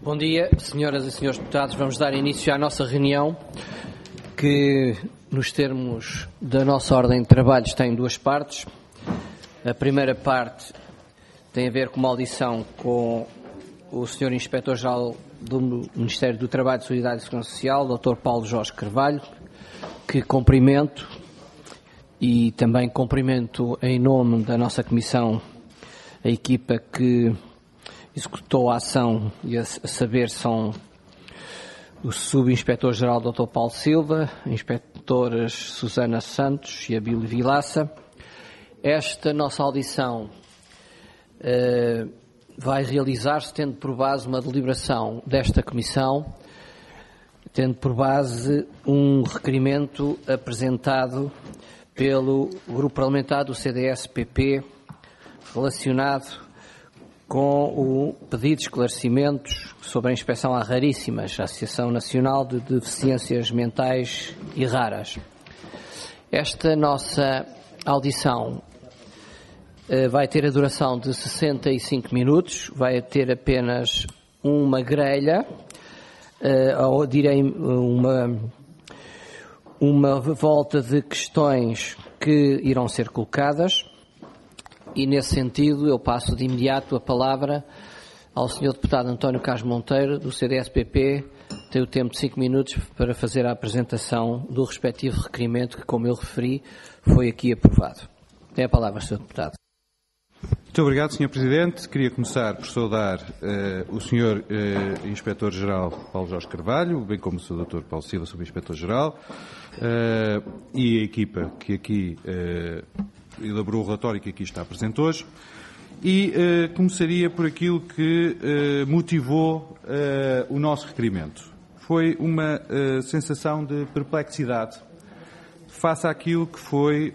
Bom dia, senhoras e senhores deputados. Vamos dar início à nossa reunião, que, nos termos da nossa ordem de trabalhos, tem duas partes. A primeira parte tem a ver com uma audição com o Sr. Inspetor-Geral do Ministério do Trabalho, Solidariedade e Segurança Social, Dr. Paulo Jorge Carvalho, que cumprimento e também cumprimento em nome da nossa Comissão a equipa que executou a ação, e a saber são o Subinspetor-Geral Dr. Paulo Silva, a Inspetoras Susana Santos e a Bíblia Vilaça. Esta nossa audição vai realizar-se tendo por base uma deliberação desta Comissão, tendo por base um requerimento apresentado pelo Grupo Parlamentar do CDS-PP relacionado com o pedido de esclarecimentos sobre a inspeção a raríssimas, a Associação Nacional de Deficiências Mentais e Raras. Esta nossa audição vai ter a duração de 65 minutos, vai ter apenas uma grelha, ou direi uma volta de questões que irão ser colocadas. E, nesse sentido, eu passo de imediato a palavra ao Sr. Deputado António Carlos Monteiro, do CDS-PP. Tem o tempo de 5 minutos para fazer a apresentação do respectivo requerimento que, como eu referi, foi aqui aprovado. Tem a palavra, Sr. Deputado. Muito obrigado, Sr. Presidente. Queria começar por saudar o Sr. Inspetor-Geral Paulo Jorge Carvalho, bem como o Sr. Dr. Paulo Silva, Subinspetor-Geral, e a equipa que aqui elaborou o relatório que aqui está presente hoje, e começaria por aquilo que motivou o nosso requerimento. Foi uma sensação de perplexidade face àquilo que foi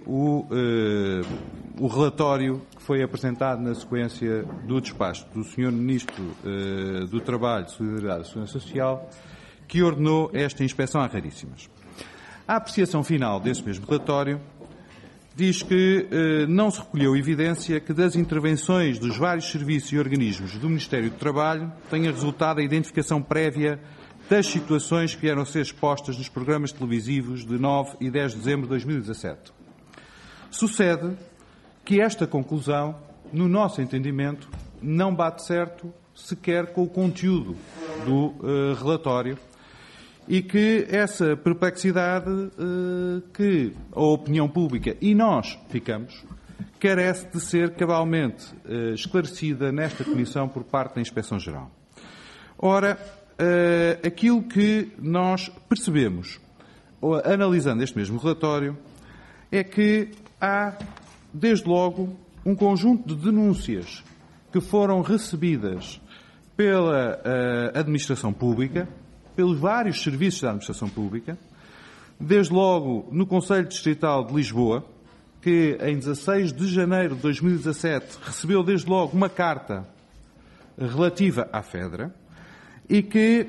o relatório que foi apresentado na sequência do despacho do Sr. Ministro do Trabalho, Solidariedade e Segurança Social, que ordenou esta inspeção a raríssimas. A apreciação final desse mesmo relatório diz que não se recolheu evidência que das intervenções dos vários serviços e organismos do Ministério do Trabalho tenha resultado a identificação prévia das situações que vieram a ser expostas nos programas televisivos de 9 e 10 de dezembro de 2017. Sucede que esta conclusão, no nosso entendimento, não bate certo sequer com o conteúdo do relatório, e que essa perplexidade que a opinião pública e nós ficamos carece de ser cabalmente esclarecida nesta Comissão por parte da Inspeção-Geral. Ora, aquilo que nós percebemos, analisando este mesmo relatório, é que há, desde logo, um conjunto de denúncias que foram recebidas pela Administração Pública, pelos vários serviços da Administração Pública, desde logo no Conselho Distrital de Lisboa, que em 16 de janeiro de 2017 recebeu desde logo uma carta relativa à FEDRA, e que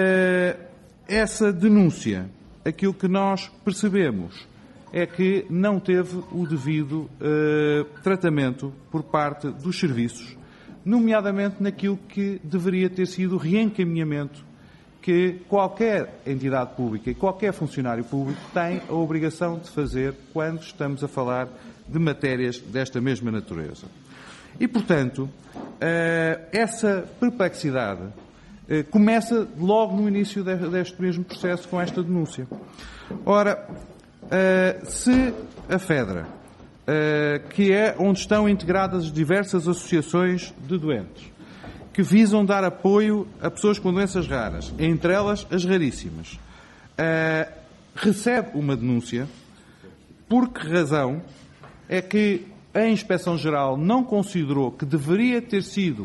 essa denúncia, aquilo que nós percebemos é que não teve o devido tratamento por parte dos serviços, nomeadamente naquilo que deveria ter sido o reencaminhamento que qualquer entidade pública e qualquer funcionário público tem a obrigação de fazer quando estamos a falar de matérias desta mesma natureza. E, portanto, essa perplexidade começa logo no início deste mesmo processo com esta denúncia. Ora, se a FEDRA, que é onde estão integradas diversas associações de doentes, que visam dar apoio a pessoas com doenças raras, entre elas as raríssimas, recebe uma denúncia, por que razão é que a Inspeção-Geral não considerou que deveria ter sido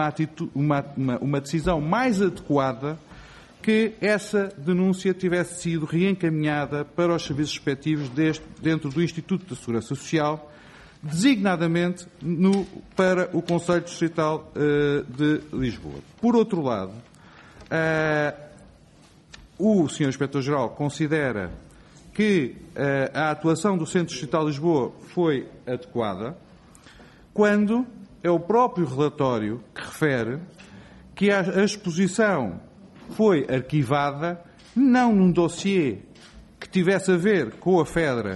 uma decisão mais adequada que essa denúncia tivesse sido reencaminhada para os serviços respectivos dentro do Instituto da Segurança Social, designadamente para o Conselho Distrital de Lisboa. Por outro lado, o Sr. Inspetor-Geral considera que a atuação do Centro Distrital de Lisboa foi adequada, quando é o próprio relatório que refere que a exposição foi arquivada não num dossiê que tivesse a ver com a FEDRA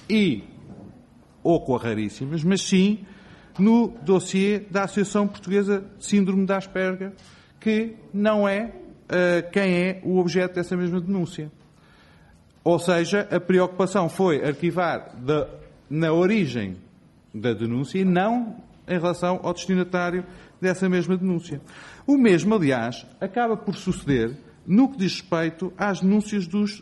ou com a Raríssimas, mas sim no dossiê da Associação Portuguesa de Síndrome de Asperger, que não é quem é o objeto dessa mesma denúncia. Ou seja, a preocupação foi arquivar na origem da denúncia e não em relação ao destinatário dessa mesma denúncia. O mesmo, aliás, acaba por suceder no que diz respeito às denúncias dos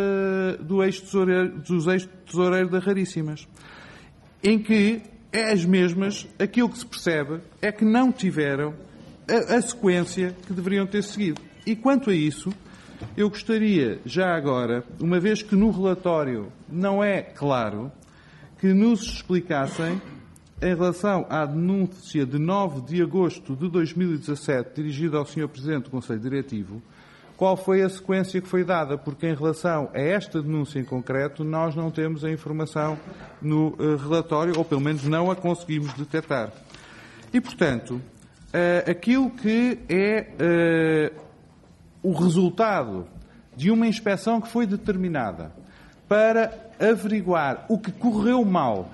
ex-tesoureiros da Raríssimas, em que as mesmas, aquilo que se percebe é que não tiveram a sequência que deveriam ter seguido. E quanto a isso, eu gostaria, já agora, uma vez que no relatório não é claro, que nos explicassem, em relação à denúncia de 9 de agosto de 2017, dirigida ao Sr. Presidente do Conselho Diretivo, qual foi a sequência que foi dada, porque em relação a esta denúncia em concreto, nós não temos a informação no relatório, ou pelo menos não a conseguimos detectar. E, portanto, aquilo que é o resultado de uma inspeção que foi determinada para averiguar o que correu mal,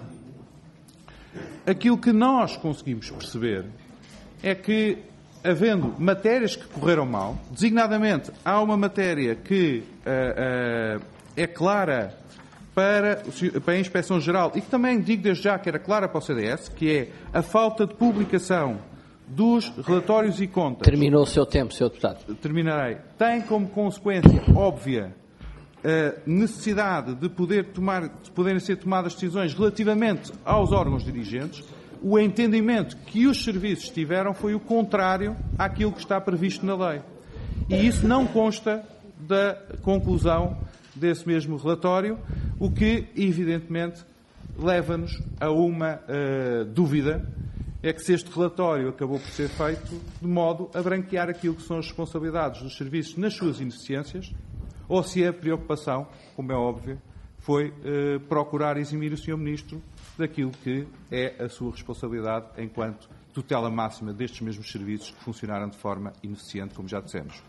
aquilo que nós conseguimos perceber é que, havendo matérias que correram mal, designadamente há uma matéria que é clara para a Inspeção-Geral e que também digo desde já que era clara para o CDS, que é a falta de publicação dos relatórios e contas. Terminou o seu tempo, Sr. Deputado. Terminarei. Tem como consequência óbvia a necessidade de poderem ser tomadas decisões relativamente aos órgãos dirigentes. O entendimento que os serviços tiveram foi o contrário àquilo que está previsto na lei. E isso não consta da conclusão desse mesmo relatório, o que, evidentemente, leva-nos a uma dúvida, é que se este relatório acabou por ser feito de modo a branquear aquilo que são as responsabilidades dos serviços nas suas ineficiências, ou se a preocupação, como é óbvio, foi procurar eximir o Sr. Ministro daquilo que é a sua responsabilidade enquanto tutela máxima destes mesmos serviços que funcionaram de forma ineficiente, como já dissemos.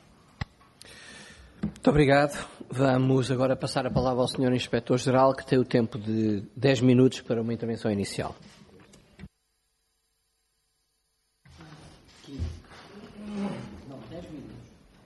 Muito obrigado. Vamos agora passar a palavra ao Sr. Inspetor-Geral, que tem o tempo de 10 minutos para uma intervenção inicial. Não, 10 minutos.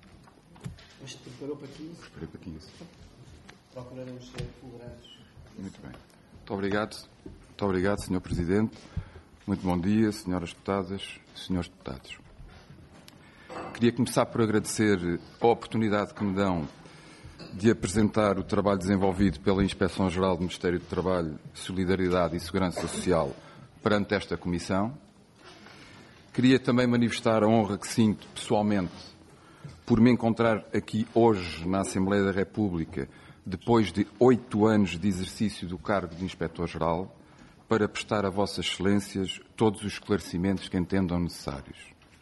Mas te preparou para 15? Preparei para 15. Procuraremos ser fulgurantes. Muito bem. Muito obrigado, Sr. Presidente. Muito bom dia, Sras. Deputadas, Srs. Deputados. Queria começar por agradecer a oportunidade que me dão de apresentar o trabalho desenvolvido pela Inspeção-Geral do Ministério do Trabalho, Solidariedade e Segurança Social perante esta Comissão. Queria também manifestar a honra que sinto pessoalmente por me encontrar aqui hoje na Assembleia da República, depois de 8 anos de exercício do cargo de Inspetor-Geral, para prestar a Vossas Excelências todos os esclarecimentos que entendam necessários.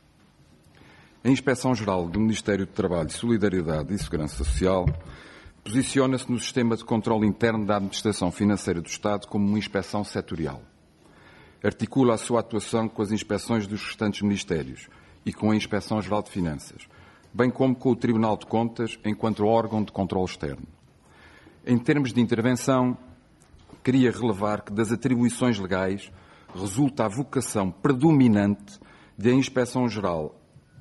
A Inspeção-Geral do Ministério do Trabalho, Solidariedade e Segurança Social posiciona-se no sistema de controle interno da Administração Financeira do Estado como uma inspeção setorial. Articula a sua atuação com as inspeções dos restantes ministérios e com a Inspeção-Geral de Finanças, bem como com o Tribunal de Contas enquanto órgão de controle externo. Em termos de intervenção, queria relevar que das atribuições legais resulta a vocação predominante da Inspeção-Geral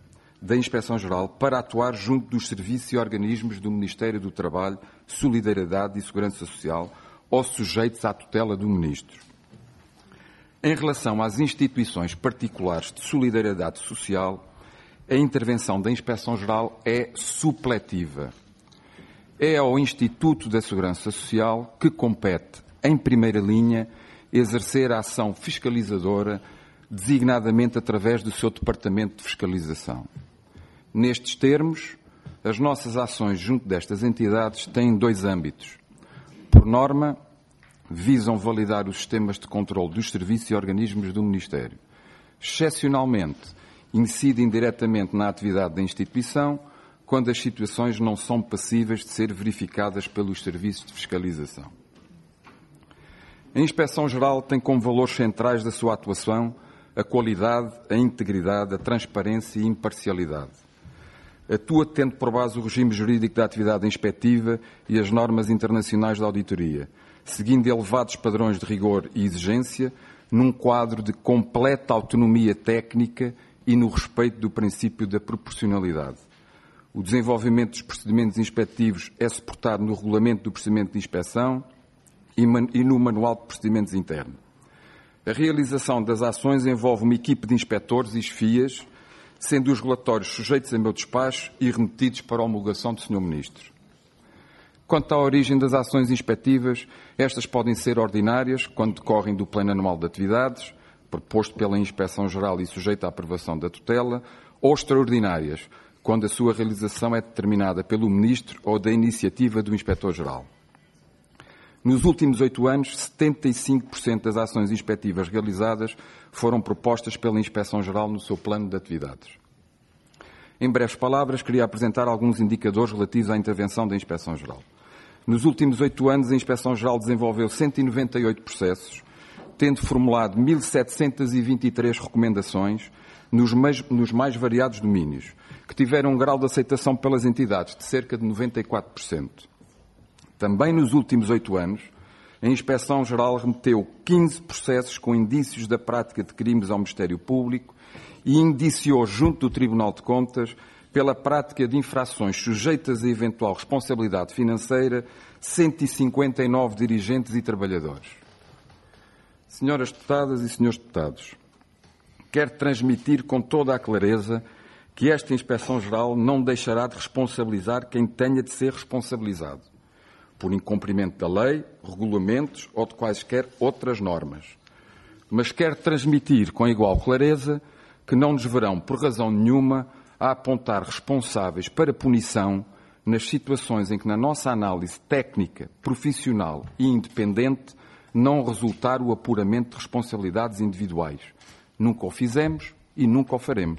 para atuar junto dos serviços e organismos do Ministério do Trabalho, Solidariedade e Segurança Social ou sujeitos à tutela do Ministro. Em relação às instituições particulares de solidariedade social, a intervenção da Inspeção-Geral é supletiva. É ao Instituto da Segurança Social que compete, em primeira linha, exercer a ação fiscalizadora, designadamente através do seu Departamento de Fiscalização. Nestes termos, as nossas ações junto destas entidades têm 2 âmbitos. Por norma, visam validar os sistemas de controle dos serviços e organismos do Ministério. Excepcionalmente, incidem diretamente na atividade da instituição, quando as situações não são passíveis de ser verificadas pelos serviços de fiscalização. A Inspeção-Geral tem como valores centrais da sua atuação a qualidade, a integridade, a transparência e a imparcialidade. Atua tendo por base o regime jurídico da atividade inspectiva e as normas internacionais de auditoria, seguindo elevados padrões de rigor e exigência, num quadro de completa autonomia técnica e no respeito do princípio da proporcionalidade. O desenvolvimento dos procedimentos inspectivos é suportado no Regulamento do Procedimento de Inspeção e no Manual de Procedimentos Interno. A realização das ações envolve uma equipe de inspectores e chefias, sendo os relatórios sujeitos a meu despacho e remetidos para a homologação do Sr. Ministro. Quanto à origem das ações inspectivas, estas podem ser ordinárias, quando decorrem do Plano Anual de Atividades, proposto pela Inspeção-Geral e sujeito à aprovação da tutela, ou extraordinárias, quando a sua realização é determinada pelo Ministro ou da iniciativa do Inspetor-Geral. Nos últimos 8 anos, 75% das ações inspectivas realizadas foram propostas pela Inspeção-Geral no seu plano de atividades. Em breves palavras, queria apresentar alguns indicadores relativos à intervenção da Inspeção-Geral. Nos últimos 8 anos, a Inspeção-Geral desenvolveu 198 processos, tendo formulado 1.723 recomendações nos mais variados domínios, que tiveram um grau de aceitação pelas entidades de cerca de 94%. Também nos últimos 8 anos, a Inspeção-Geral remeteu 15 processos com indícios da prática de crimes ao Ministério Público e indiciou junto do Tribunal de Contas pela prática de infrações sujeitas a eventual responsabilidade financeira 159 dirigentes e trabalhadores. Senhoras deputadas e senhores deputados, quero transmitir com toda a clareza que esta Inspeção-Geral não deixará de responsabilizar quem tenha de ser responsabilizado, por incumprimento da lei, regulamentos ou de quaisquer outras normas. Mas quero transmitir com igual clareza que não nos verão, por razão nenhuma, a apontar responsáveis para punição nas situações em que, na nossa análise técnica, profissional e independente, não resultar o apuramento de responsabilidades individuais. Nunca o fizemos e nunca o faremos.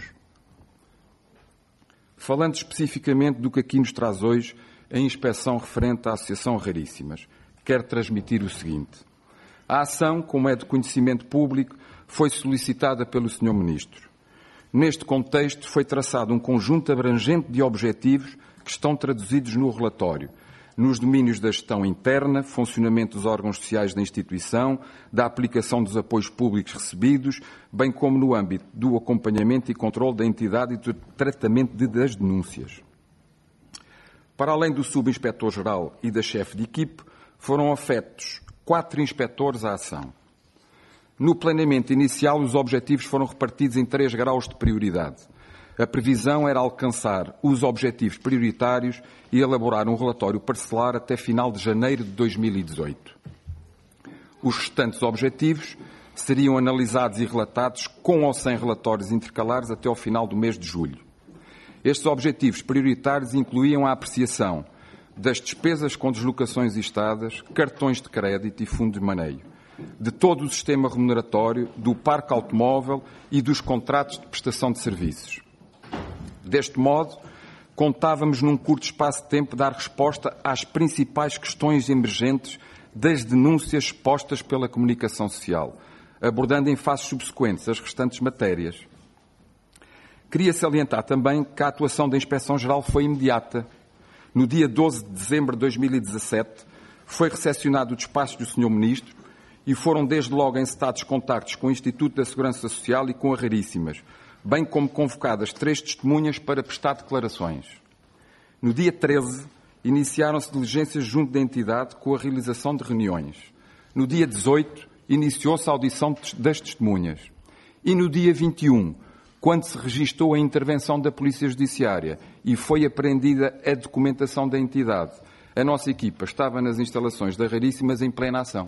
Falando especificamente do que aqui nos traz hoje a inspeção referente à Associação Raríssimas, quero transmitir o seguinte. A ação, como é de conhecimento público, foi solicitada pelo Sr. Ministro. Neste contexto, foi traçado um conjunto abrangente de objetivos que estão traduzidos no relatório, nos domínios da gestão interna, funcionamento dos órgãos sociais da instituição, da aplicação dos apoios públicos recebidos, bem como no âmbito do acompanhamento e controle da entidade e do tratamento das denúncias. Para além do Subinspetor-Geral e da chefe de equipe, foram afetos 4 inspectores à ação. No planeamento inicial, os objetivos foram repartidos em 3 graus de prioridade. A previsão era alcançar os objetivos prioritários e elaborar um relatório parcelar até final de janeiro de 2018. Os restantes objetivos seriam analisados e relatados com ou sem relatórios intercalares até ao final do mês de julho. Estes objetivos prioritários incluíam a apreciação das despesas com deslocações e estadas, cartões de crédito e fundo de maneio, de todo o sistema remuneratório, do parque automóvel e dos contratos de prestação de serviços. Deste modo, contávamos num curto espaço de tempo dar resposta às principais questões emergentes das denúncias expostas pela comunicação social, abordando em fases subsequentes as restantes matérias. Queria salientar também que a atuação da Inspeção-Geral foi imediata. No dia 12 de dezembro de 2017, foi recepcionado o despacho do Sr. Ministro e foram desde logo encetados contactos com o Instituto da Segurança Social e com a Raríssimas, bem como convocadas 3 testemunhas para prestar declarações. No dia 13, iniciaram-se diligências junto da entidade com a realização de reuniões. No dia 18, iniciou-se a audição das testemunhas. E no dia 21, quando se registou a intervenção da Polícia Judiciária e foi apreendida a documentação da entidade, a nossa equipa estava nas instalações da Raríssimas em plena ação.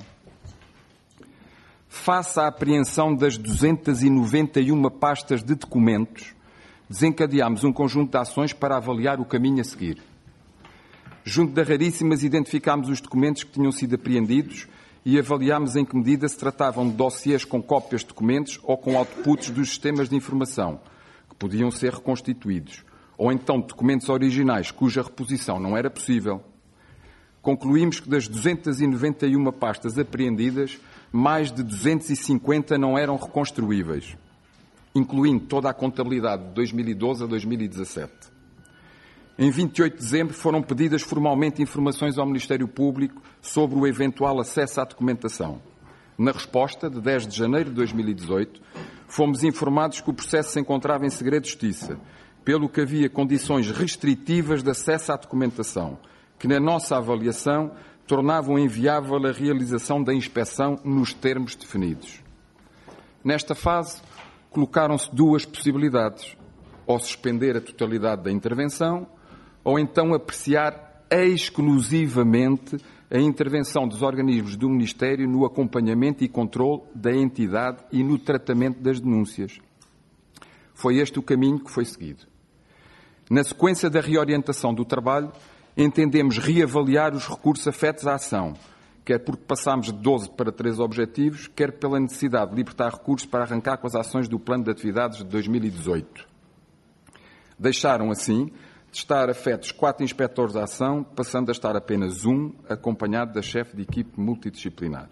Face à apreensão das 291 pastas de documentos, desencadeámos um conjunto de ações para avaliar o caminho a seguir. Junto da Raríssimas, identificámos os documentos que tinham sido apreendidos e avaliámos em que medida se tratavam de dossiês com cópias de documentos ou com outputs dos sistemas de informação, que podiam ser reconstituídos, ou então de documentos originais cuja reposição não era possível. Concluímos que das 291 pastas apreendidas, mais de 250 não eram reconstruíveis, incluindo toda a contabilidade de 2012 a 2017. Em 28 de dezembro foram pedidas formalmente informações ao Ministério Público sobre o eventual acesso à documentação. Na resposta, de 10 de janeiro de 2018, fomos informados que o processo se encontrava em segredo de justiça, pelo que havia condições restritivas de acesso à documentação, que, na nossa avaliação, tornavam inviável a realização da inspeção nos termos definidos. Nesta fase, colocaram-se duas possibilidades: ou suspender a totalidade da intervenção, ou então apreciar exclusivamente a intervenção dos organismos do Ministério no acompanhamento e controle da entidade e no tratamento das denúncias. Foi este o caminho que foi seguido. Na sequência da reorientação do trabalho, entendemos reavaliar os recursos afetos à ação, quer porque passámos de 12 para 13 objetivos, quer pela necessidade de libertar recursos para arrancar com as ações do Plano de Atividades de 2018. Deixaram, assim, de estar afetos 4 inspectores da ação, passando a estar apenas um, acompanhado da chefe de equipe multidisciplinar.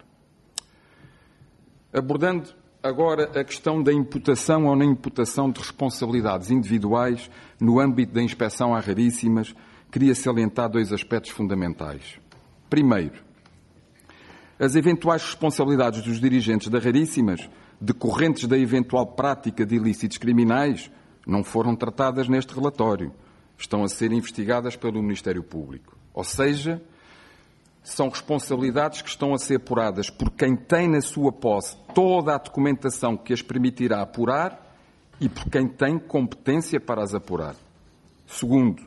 Abordando agora a questão da imputação ou não imputação de responsabilidades individuais no âmbito da inspeção a raríssimas, queria salientar 2 aspectos fundamentais. Primeiro, as eventuais responsabilidades dos dirigentes da raríssimas, decorrentes da eventual prática de ilícitos criminais, não foram tratadas neste relatório. Estão a ser investigadas pelo Ministério Público. Ou seja, são responsabilidades que estão a ser apuradas por quem tem na sua posse toda a documentação que as permitirá apurar e por quem tem competência para as apurar. Segundo,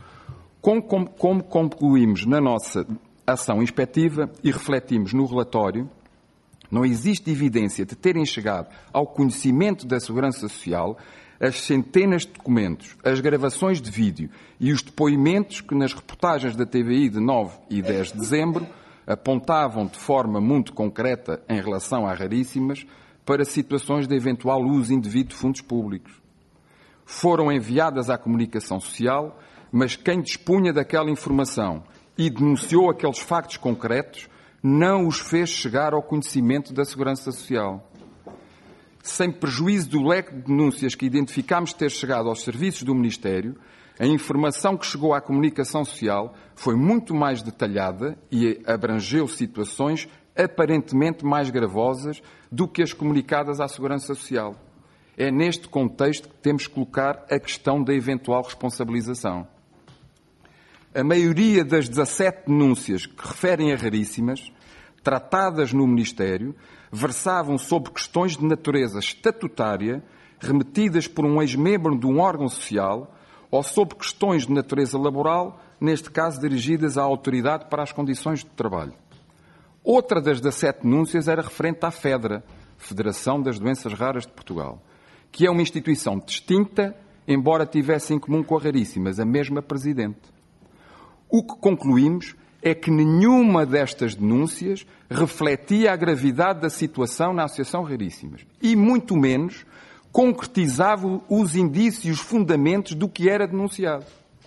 como concluímos na nossa ação inspectiva e refletimos no relatório, não existe evidência de terem chegado ao conhecimento da Segurança Social as centenas de documentos, as gravações de vídeo e os depoimentos que nas reportagens da TVI de 9 e 10 de dezembro apontavam de forma muito concreta em relação a raríssimas para situações de eventual uso indevido de fundos públicos. Foram enviadas à comunicação social, mas quem dispunha daquela informação e denunciou aqueles factos concretos não os fez chegar ao conhecimento da Segurança Social. Sem prejuízo do leque de denúncias que identificámos ter chegado aos serviços do Ministério, a informação que chegou à comunicação social foi muito mais detalhada e abrangeu situações aparentemente mais gravosas do que as comunicadas à Segurança Social. É neste contexto que temos que colocar a questão da eventual responsabilização. A maioria das 17 denúncias que referem a raríssimas, tratadas no Ministério, versavam sobre questões de natureza estatutária, remetidas por um ex-membro de um órgão social, ou sobre questões de natureza laboral, neste caso dirigidas à Autoridade para as Condições de Trabalho. Outra das 17 denúncias era referente à FEDRA, Federação das Doenças Raras de Portugal, que é uma instituição distinta, embora tivesse em comum com a raríssimas a mesma presidente. O que concluímos é que nenhuma destas denúncias refletia a gravidade da situação na Associação Raríssimas e, muito menos, concretizava os indícios e os fundamentos do que era denunciado.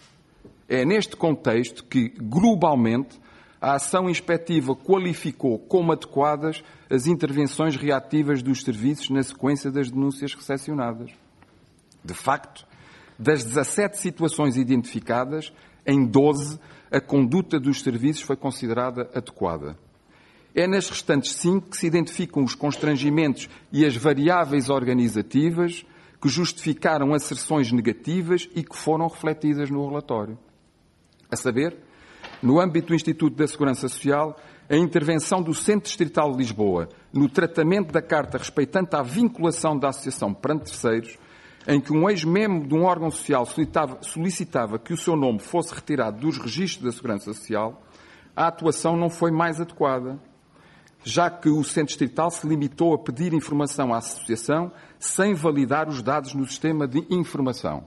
É neste contexto que, globalmente, a ação inspectiva qualificou como adequadas as intervenções reativas dos serviços na sequência das denúncias recepcionadas. De facto, das 17 situações identificadas, em 12, a conduta dos serviços foi considerada adequada. É nas restantes 5 que se identificam os constrangimentos e as variáveis organizativas que justificaram asserções negativas e que foram refletidas no relatório. A saber, no âmbito do Instituto da Segurança Social, a intervenção do Centro Distrital de Lisboa no tratamento da carta respeitante à vinculação da associação perante terceiros, em que um ex-membro de um órgão social solicitava que o seu nome fosse retirado dos registros da Segurança Social, a atuação não foi mais adequada, já que o Centro Distrital se limitou a pedir informação à associação sem validar os dados no sistema de informação.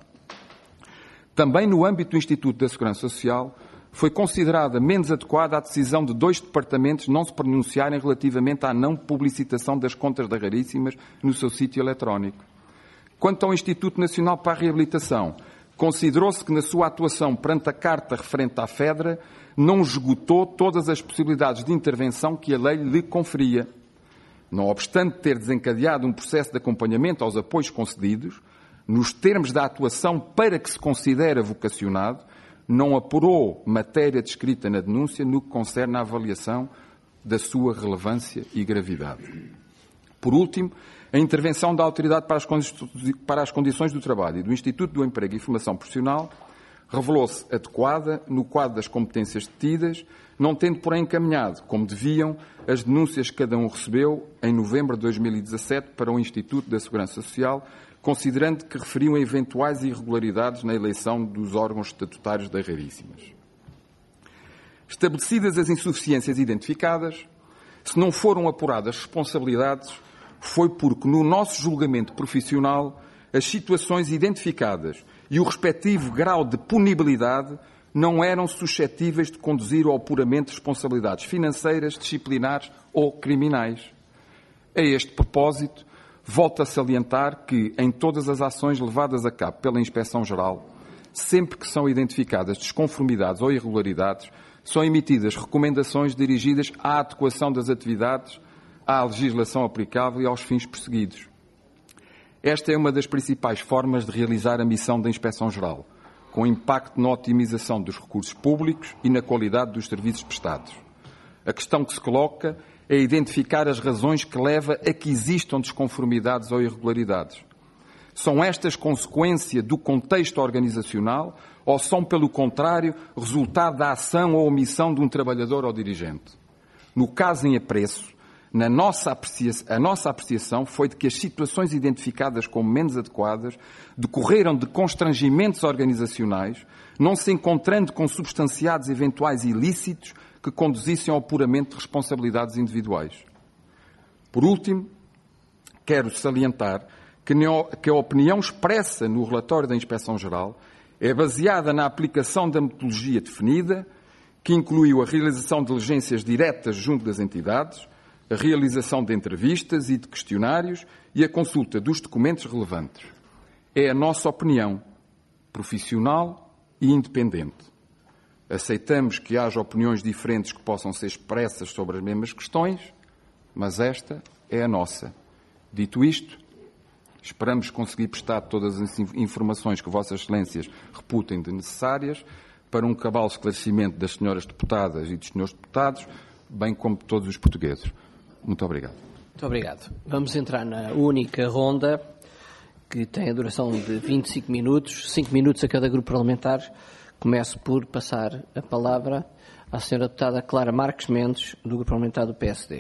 Também no âmbito do Instituto da Segurança Social, foi considerada menos adequada a decisão de 2 departamentos não se pronunciarem relativamente à não publicitação das contas da Raríssimas no seu sítio eletrónico. Quanto ao Instituto Nacional para a Reabilitação, considerou-se que na sua atuação perante a carta referente à FEDRA não esgotou todas as possibilidades de intervenção que a lei lhe conferia. Não obstante ter desencadeado um processo de acompanhamento aos apoios concedidos, nos termos da atuação para que se considera vocacionado, não apurou matéria descrita na denúncia no que concerne à avaliação da sua relevância e gravidade. Por último, a intervenção da Autoridade para as Condições do Trabalho e do Instituto do Emprego e Formação Profissional revelou-se adequada no quadro das competências detidas, não tendo, porém, encaminhado, como deviam, as denúncias que cada um recebeu em novembro de 2017 para o Instituto da Segurança Social, considerando que referiam a eventuais irregularidades na eleição dos órgãos estatutários da Raríssimas. Estabelecidas as insuficiências identificadas, se não foram apuradas responsabilidades, foi porque, no nosso julgamento profissional, as situações identificadas e o respectivo grau de punibilidade não eram suscetíveis de conduzir ao apuramento de responsabilidades financeiras, disciplinares ou criminais. A este propósito, volto a salientar que, em todas as ações levadas a cabo pela Inspeção-Geral, sempre que são identificadas desconformidades ou irregularidades, são emitidas recomendações dirigidas à adequação das atividades à legislação aplicável e aos fins perseguidos. Esta é uma das principais formas de realizar a missão da Inspeção-Geral, com impacto na otimização dos recursos públicos e na qualidade dos serviços prestados. A questão que se coloca é identificar as razões que levam a que existam desconformidades ou irregularidades. São estas consequência do contexto organizacional ou são, pelo contrário, resultado da ação ou omissão de um trabalhador ou dirigente? No caso em apreço, a nossa apreciação foi de que as situações identificadas como menos adequadas decorreram de constrangimentos organizacionais, não se encontrando com substanciados eventuais ilícitos que conduzissem ao apuramento de responsabilidades individuais. Por último, quero salientar que a opinião expressa no relatório da Inspeção-Geral é baseada na aplicação da metodologia definida, que incluiu a realização de diligências diretas junto das entidades, a realização de entrevistas e de questionários e a consulta dos documentos relevantes. É a nossa opinião, profissional e independente. Aceitamos que haja opiniões diferentes que possam ser expressas sobre as mesmas questões, mas esta é a nossa. Dito isto, esperamos conseguir prestar todas as informações que Vossas Excelências reputem de necessárias para um cabal esclarecimento das senhoras deputadas e dos senhores deputados, bem como de todos os portugueses. Muito obrigado. Muito obrigado. Vamos entrar na única ronda, que tem a duração de 25 minutos, 5 minutos a cada grupo parlamentar. Começo por passar a palavra à senhora deputada Clara Marques Mendes, do grupo parlamentar do PSD.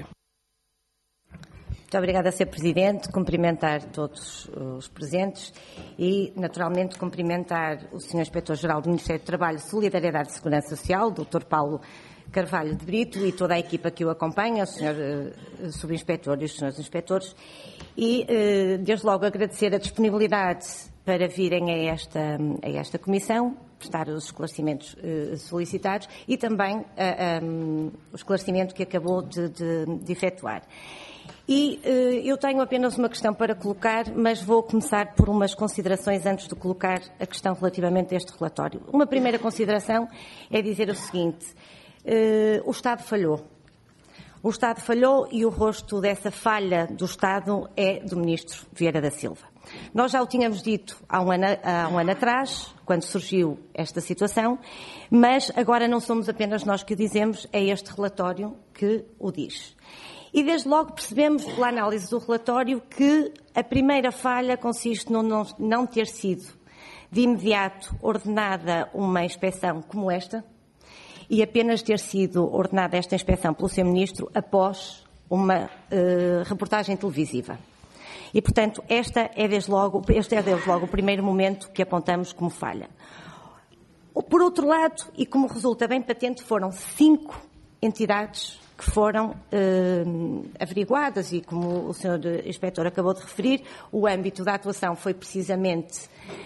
Muito obrigada, Sr. Presidente. Cumprimentar todos os presentes e, naturalmente, cumprimentar o Sr. Inspetor-Geral do Ministério do Trabalho, Solidariedade e Segurança Social, Dr. Paulo Carvalho de Brito, e toda a equipa que o acompanha, o Sr. Subinspetor e os Srs. Inspetores, e, desde logo, agradecer a disponibilidade para virem a esta comissão, prestar os esclarecimentos solicitados e também o esclarecimento que acabou de efetuar. E eu tenho apenas uma questão para colocar, mas vou começar por umas considerações antes de colocar a questão relativamente a este relatório. Uma primeira consideração é dizer o seguinte: o Estado falhou. O Estado falhou e o rosto dessa falha do Estado é do Ministro Vieira da Silva. Nós já o tínhamos dito há um ano atrás, quando surgiu esta situação, mas agora não somos apenas nós que o dizemos, é este relatório que o diz. E desde logo percebemos, pela análise do relatório, que a primeira falha consiste no não ter sido de imediato ordenada uma inspeção como esta e apenas ter sido ordenada esta inspeção pelo Sr. Ministro após uma reportagem televisiva. E, portanto, este é desde logo o primeiro momento que apontamos como falha. Por outro lado, e como resulta bem patente, foram 5 entidades que foram averiguadas e, como o Sr. Inspetor acabou de referir, o âmbito da atuação foi precisamente,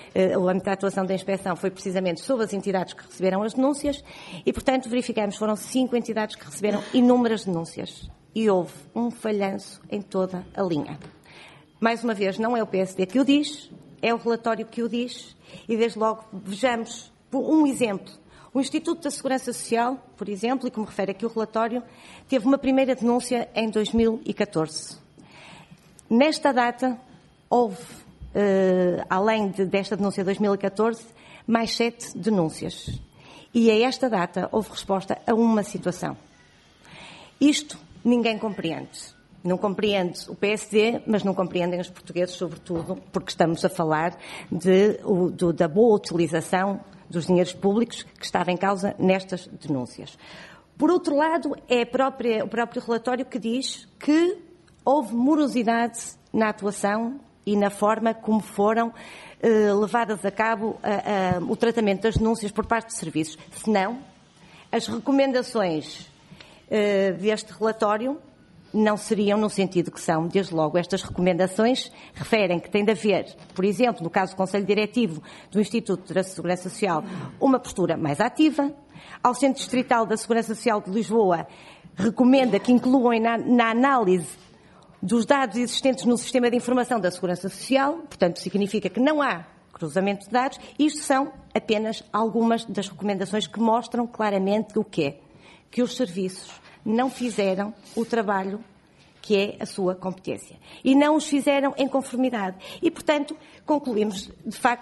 da inspeção foi precisamente sobre as entidades que receberam as denúncias e, portanto, verificamos que foram 5 entidades que receberam inúmeras denúncias e houve um falhanço em toda a linha. Mais uma vez, não é o PSD que o diz, é o relatório que o diz e, desde logo, vejamos um exemplo. O Instituto da Segurança Social, por exemplo, e como refere aqui o relatório, teve uma primeira denúncia em 2014. Nesta data, houve, além desta denúncia de 2014, mais 7 denúncias. E a esta data houve resposta a uma situação. Isto ninguém compreende. Não compreende o PSD, mas não compreendem os portugueses, sobretudo, porque estamos a falar da boa utilização dos dinheiros públicos que estava em causa nestas denúncias. Por outro lado, é o próprio relatório que diz que houve morosidade na atuação e na forma como foram levadas a cabo o tratamento das denúncias por parte de serviços. Senão, as recomendações deste relatório não seriam no sentido que são. Desde logo, estas recomendações referem que tem de haver, por exemplo, no caso do Conselho Diretivo do Instituto da Segurança Social, uma postura mais ativa. Ao Centro Distrital da Segurança Social de Lisboa, recomenda que incluam na análise dos dados existentes no Sistema de Informação da Segurança Social, portanto, significa que não há cruzamento de dados. Isto são apenas algumas das recomendações que mostram claramente o que é. Que os serviços não fizeram o trabalho que é a sua competência. E não os fizeram em conformidade. E, portanto, concluímos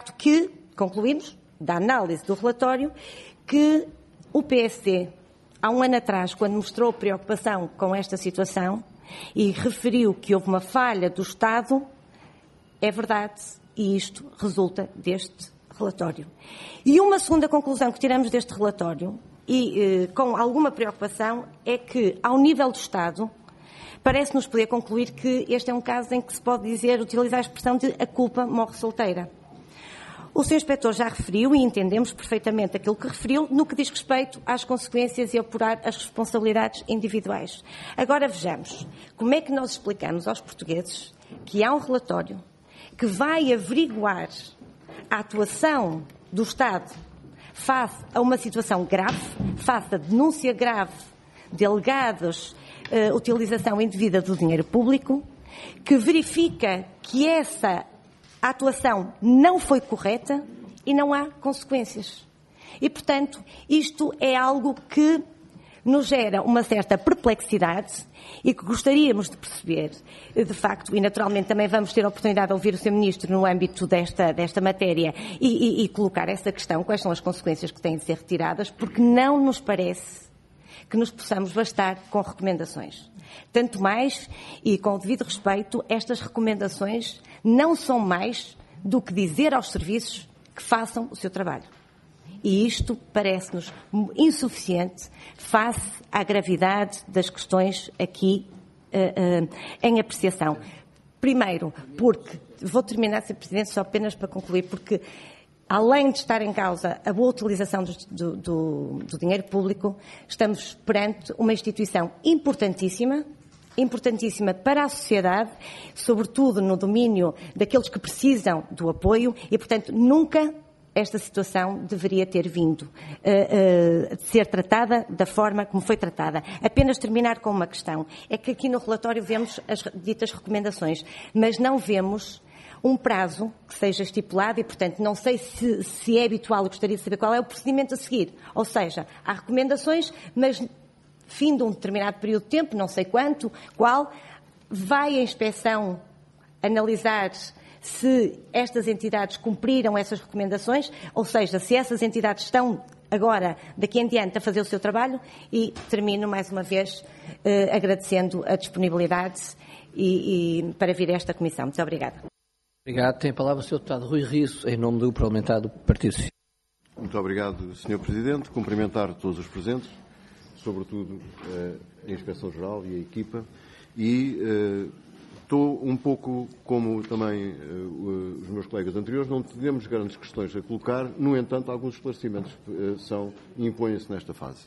da análise do relatório, que o PSD, há um ano atrás, quando mostrou preocupação com esta situação e referiu que houve uma falha do Estado, é verdade, e isto resulta deste relatório. E uma segunda conclusão que tiramos deste relatório, e com alguma preocupação, é que, ao nível do Estado, parece-nos poder concluir que este é um caso em que se pode utilizar a expressão de a culpa morre solteira. O Sr. Inspetor já referiu, e entendemos perfeitamente aquilo que referiu, no que diz respeito às consequências e apurar as responsabilidades individuais. Agora vejamos, como é que nós explicamos aos portugueses que há um relatório que vai averiguar a atuação do Estado face a uma situação grave, face a denúncia grave de alegados utilização indevida do dinheiro público, que verifica que essa atuação não foi correta e não há consequências. E, portanto, isto é algo que nos gera uma certa perplexidade e que gostaríamos de perceber, de facto, e naturalmente também vamos ter a oportunidade de ouvir o Sr. Ministro no âmbito desta matéria e colocar essa questão, quais são as consequências que têm de ser retiradas, porque não nos parece que nos possamos bastar com recomendações. Tanto mais, e com o devido respeito, estas recomendações não são mais do que dizer aos serviços que façam o seu trabalho. E isto parece-nos insuficiente face à gravidade das questões aqui em apreciação. Primeiro, porque, vou terminar, Sr. Presidente, só apenas para concluir, porque além de estar em causa a boa utilização do dinheiro público, estamos perante uma instituição importantíssima para a sociedade, sobretudo no domínio daqueles que precisam do apoio e, portanto, nunca esta situação deveria ter vindo de ser tratada da forma como foi tratada. Apenas terminar com uma questão. É que aqui no relatório vemos as ditas recomendações, mas não vemos um prazo que seja estipulado e, portanto, não sei se é habitual, eu gostaria de saber qual é o procedimento a seguir. Ou seja, há recomendações, mas fim de um determinado período de tempo, não sei qual, vai a inspeção analisar se estas entidades cumpriram essas recomendações, ou seja, se essas entidades estão agora, daqui em diante, a fazer o seu trabalho, e termino mais uma vez agradecendo a disponibilidade e para vir a esta comissão. Muito obrigada. Obrigado. Tem a palavra o Sr. Deputado Rui Risso, em nome do Parlamentar do Partido Socialista. Muito obrigado, Sr. Presidente. Cumprimentar todos os presentes, sobretudo a Inspeção-Geral e a equipa, e estou um pouco como também os meus colegas anteriores, não temos grandes questões a colocar, no entanto, alguns esclarecimentos impõem-se nesta fase.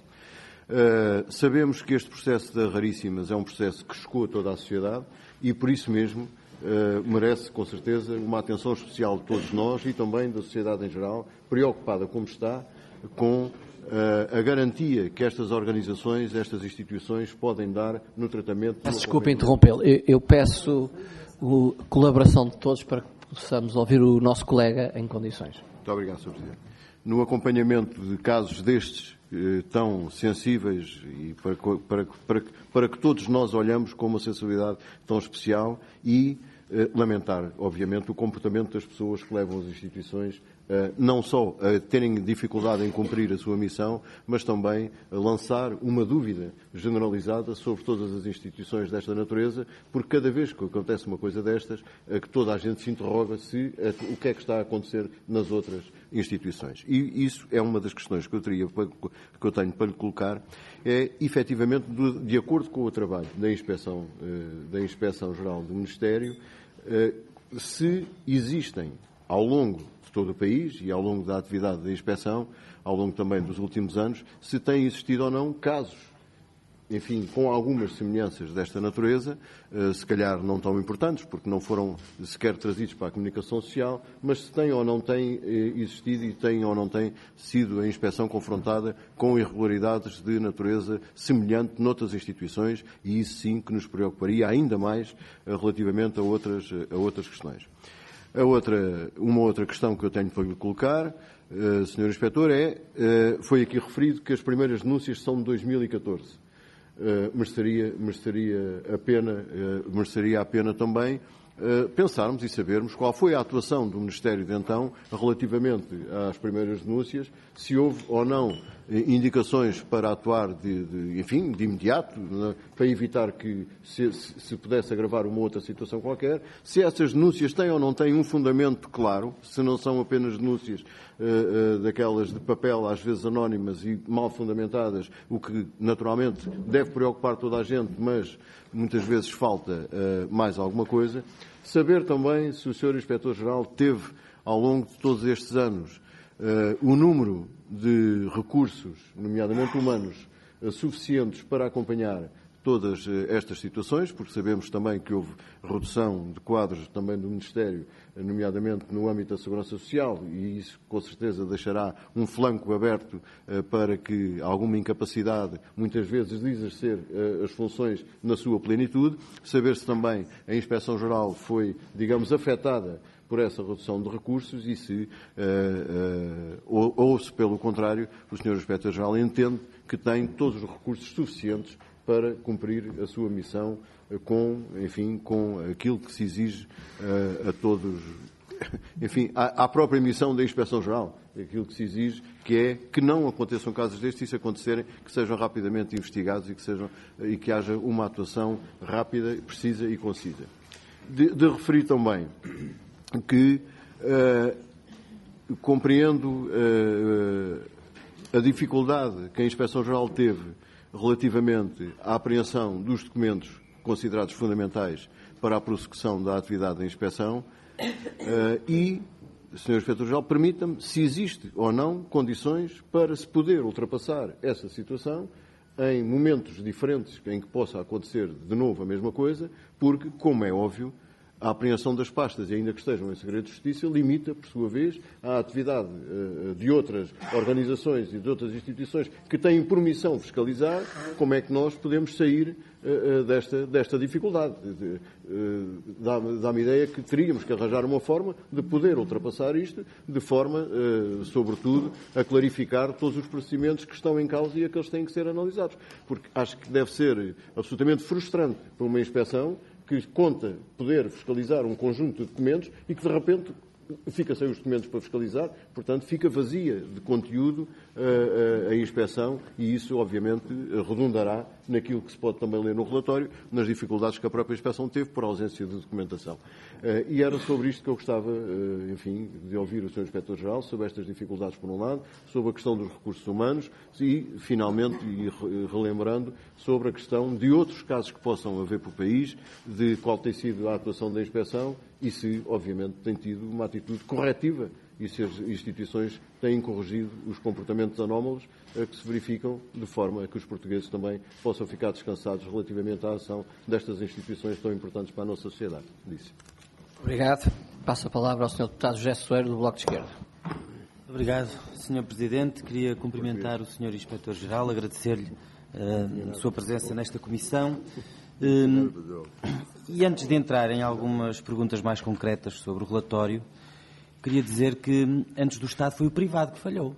Sabemos que este processo da Raríssimas é um processo que chocou a toda a sociedade e, por isso mesmo, merece, com certeza, uma atenção especial de todos nós e também da sociedade em geral, preocupada como está com a garantia que estas organizações, estas instituições podem dar no tratamento... Desculpe interrompê-lo. Eu peço a colaboração de todos para que possamos ouvir o nosso colega em condições. Muito obrigado, Sr. Presidente. No acompanhamento de casos destes tão sensíveis e para que todos nós olhamos com uma sensibilidade tão especial e lamentar, obviamente, o comportamento das pessoas que levam as instituições não só a terem dificuldade em cumprir a sua missão, mas também a lançar uma dúvida generalizada sobre todas as instituições desta natureza, porque cada vez que acontece uma coisa destas, que toda a gente se interroga se o que é que está a acontecer nas outras instituições. E isso é uma das questões que eu tenho para lhe colocar, é efetivamente, de acordo com o trabalho da Inspeção-Geral do Ministério, se existem ao longo de todo o país e ao longo da atividade da inspeção, ao longo também dos últimos anos, se têm existido ou não casos, enfim, com algumas semelhanças desta natureza, se calhar não tão importantes, porque não foram sequer trazidos para a comunicação social, mas se tem ou não tem existido e tem ou não tem sido a inspeção confrontada com irregularidades de natureza semelhante noutras instituições, e isso sim que nos preocuparia ainda mais relativamente a outras questões. Uma outra questão que eu tenho para lhe colocar, Sr. Inspetor, foi aqui referido que as primeiras denúncias são de 2014. Mereceria a pena também pensarmos e sabermos qual foi a atuação do Ministério de então relativamente às primeiras denúncias, se houve ou não indicações para atuar de imediato, para evitar que se pudesse agravar uma outra situação qualquer, se essas denúncias têm ou não têm um fundamento claro, se não são apenas denúncias daquelas de papel, às vezes anónimas e mal fundamentadas, o que naturalmente deve preocupar toda a gente, mas muitas vezes falta mais alguma coisa. Saber também se o Sr. Inspetor-Geral teve, ao longo de todos estes anos, o número de recursos, nomeadamente humanos, suficientes para acompanhar todas estas situações, porque sabemos também que houve redução de quadros também do Ministério, nomeadamente no âmbito da Segurança Social, e isso com certeza deixará um flanco aberto para que alguma incapacidade, muitas vezes, de exercer as funções na sua plenitude. Saber se também a Inspeção-Geral foi, digamos, afetada por essa redução de recursos e se, ou se, pelo contrário, o Sr. Inspetor-Geral entende que tem todos os recursos suficientes para cumprir a sua missão com aquilo que se exige a todos, enfim, à própria missão da Inspeção-Geral, aquilo que se exige, que é que não aconteçam casos destes, e se acontecerem, que sejam rapidamente investigados e que haja uma atuação rápida, precisa e concisa. De referir também que compreendo a dificuldade que a Inspeção-Geral teve relativamente à apreensão dos documentos considerados fundamentais para a prossecução da atividade da inspeção e, Sr. Inspetor-Geral, permita-me, se existe ou não condições para se poder ultrapassar essa situação em momentos diferentes em que possa acontecer de novo a mesma coisa, porque, como é óbvio, a apreensão das pastas, e ainda que estejam em segredo de justiça, limita, por sua vez, a atividade de outras organizações e de outras instituições que têm por missão fiscalizar. Como é que nós podemos sair desta dificuldade? Dá-me a ideia que teríamos que arranjar uma forma de poder ultrapassar isto, de forma, sobretudo, a clarificar todos os procedimentos que estão em causa e aqueles que têm que ser analisados. Porque acho que deve ser absolutamente frustrante para uma inspeção que conta poder fiscalizar um conjunto de documentos e que, de repente, fica sem os documentos para fiscalizar, portanto, fica vazia de conteúdo a inspeção, e isso, obviamente, redundará naquilo que se pode também ler no relatório, nas dificuldades que a própria inspeção teve por ausência de documentação. E era sobre isto que eu gostava, enfim, de ouvir o Sr. Inspetor-Geral, sobre estas dificuldades, por um lado, sobre a questão dos recursos humanos e, finalmente, e relembrando, sobre a questão de outros casos que possam haver pelo país, de qual tem sido a atuação da inspeção e se, obviamente, tem tido uma atitude corretiva e se as instituições têm corrigido os comportamentos anómalos que se verificam, de forma a que os portugueses também possam ficar descansados relativamente à ação destas instituições tão importantes para a nossa sociedade. Disse. Obrigado. Passo a palavra ao Sr. Deputado José Soeiro, do Bloco de Esquerda. Obrigado, Sr. Presidente. Queria cumprimentar o Sr. Inspetor-Geral, agradecer-lhe a sua presença nesta comissão. E antes de entrar em algumas perguntas mais concretas sobre o relatório, queria dizer que antes do Estado foi o privado que falhou.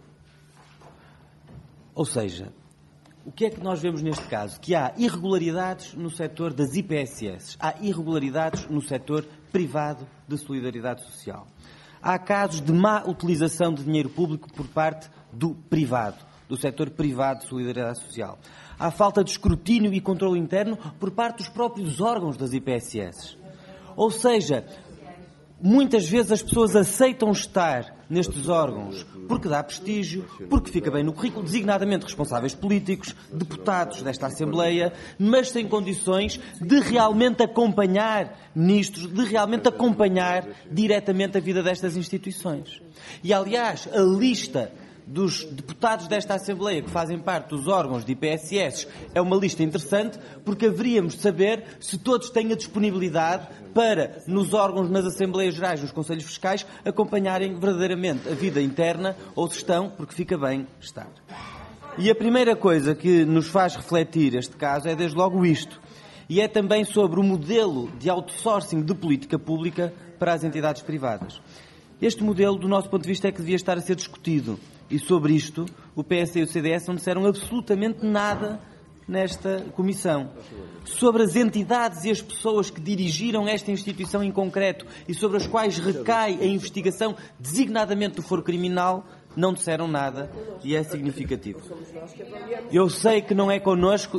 Ou seja, o que é que nós vemos neste caso? Que há irregularidades no setor das IPSS, há irregularidades no setor privado de solidariedade social. há casos de má utilização de dinheiro público por parte do privado, do setor privado de solidariedade social. Há falta de escrutínio e controle interno por parte dos próprios órgãos das IPSS. Ou seja, muitas vezes as pessoas aceitam estar nestes órgãos porque dá prestígio, porque fica bem no currículo, designadamente responsáveis políticos, deputados desta Assembleia, mas sem condições de realmente acompanhar ministros, de realmente acompanhar diretamente a vida destas instituições. E, aliás, a lista dos deputados desta Assembleia que fazem parte dos órgãos de IPSS é uma lista interessante, porque haveríamos de saber se todos têm a disponibilidade para, nos órgãos, nas Assembleias Gerais, nos Conselhos Fiscais, acompanharem verdadeiramente a vida interna, ou se estão, porque fica bem estar. E a primeira coisa que nos faz refletir este caso é, desde logo, isto. E é também sobre o modelo de outsourcing de política pública para as entidades privadas. Este modelo, do nosso ponto de vista, é que devia estar a ser discutido. E sobre isto, o PS e o CDS não disseram absolutamente nada nesta comissão. Sobre as entidades e as pessoas que dirigiram esta instituição em concreto e sobre as quais recai a investigação designadamente do foro criminal, não disseram nada e é significativo. Eu sei que não é connosco,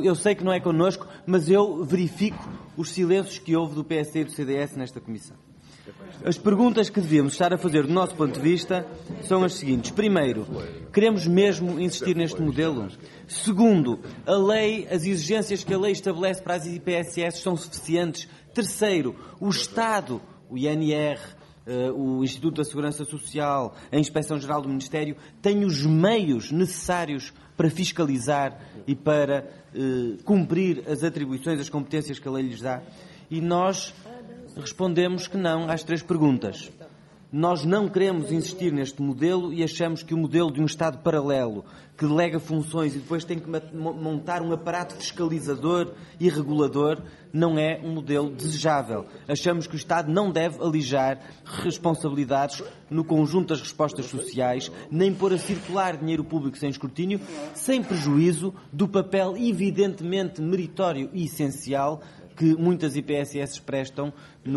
mas eu verifico os silêncios que houve do PS e do CDS nesta comissão. As perguntas que devíamos estar a fazer do nosso ponto de vista são as seguintes. Primeiro, queremos mesmo insistir neste modelo? Segundo, a lei, as exigências que a lei estabelece para as IPSS são suficientes? Terceiro, o Estado, o INR, o Instituto da Segurança Social, a Inspeção-Geral do Ministério, têm os meios necessários para fiscalizar e para cumprir as atribuições, as competências que a lei lhes dá? E nós respondemos que não às três perguntas. Nós não queremos insistir neste modelo e achamos que o modelo de um Estado paralelo que delega funções e depois tem que montar um aparato fiscalizador e regulador não é um modelo desejável. Achamos que o Estado não deve alijar responsabilidades no conjunto das respostas sociais, nem pôr a circular dinheiro público sem escrutínio, sem prejuízo do papel evidentemente meritório e essencial que muitas IPSS prestam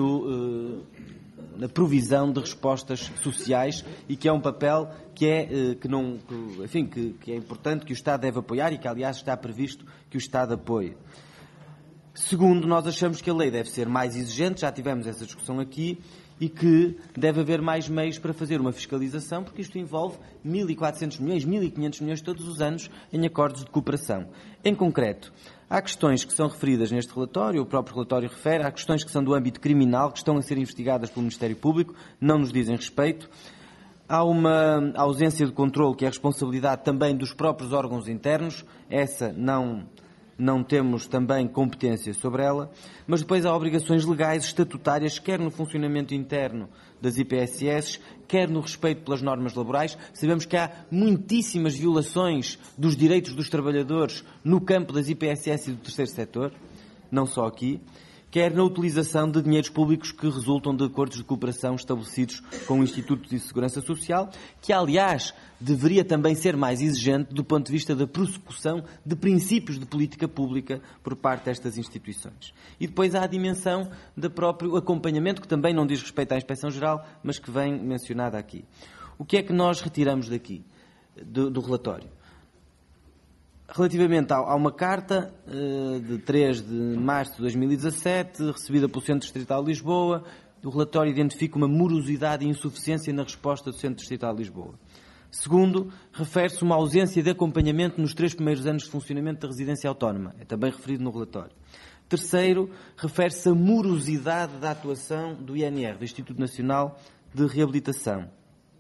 na provisão de respostas sociais e que é um papel que é importante, que o Estado deve apoiar e que, aliás, está previsto que o Estado apoie. Segundo, nós achamos que a lei deve ser mais exigente, já tivemos essa discussão aqui, e que deve haver mais meios para fazer uma fiscalização, porque isto envolve 1.400 milhões, 1.500 milhões todos os anos em acordos de cooperação. Em concreto, há questões que são referidas neste relatório, o próprio relatório refere, há questões que são do âmbito criminal, que estão a ser investigadas pelo Ministério Público, não nos dizem respeito. Há uma ausência de controle, que é a responsabilidade também dos próprios órgãos internos, essa não temos também competência sobre ela, mas depois há obrigações legais, estatutárias, quer no funcionamento interno das IPSS, quer no respeito pelas normas laborais. Sabemos que há muitíssimas violações dos direitos dos trabalhadores no campo das IPSS e do terceiro setor, não só aqui, quer na utilização de dinheiros públicos que resultam de acordos de cooperação estabelecidos com o Instituto de Segurança Social, que, aliás, deveria também ser mais exigente do ponto de vista da prossecução de princípios de política pública por parte destas instituições. E depois há a dimensão do próprio acompanhamento, que também não diz respeito à Inspeção-Geral, mas que vem mencionada aqui. O que é que nós retiramos daqui, do relatório? Relativamente a uma carta de 3 de março de 2017, recebida pelo Centro Distrital de Lisboa, o relatório identifica uma morosidade e insuficiência na resposta do Centro Distrital de Lisboa. Segundo, refere-se uma ausência de acompanhamento nos 3 primeiros anos de funcionamento da residência autónoma. É também referido no relatório. Terceiro, refere-se a morosidade da atuação do INR, do Instituto Nacional de Reabilitação.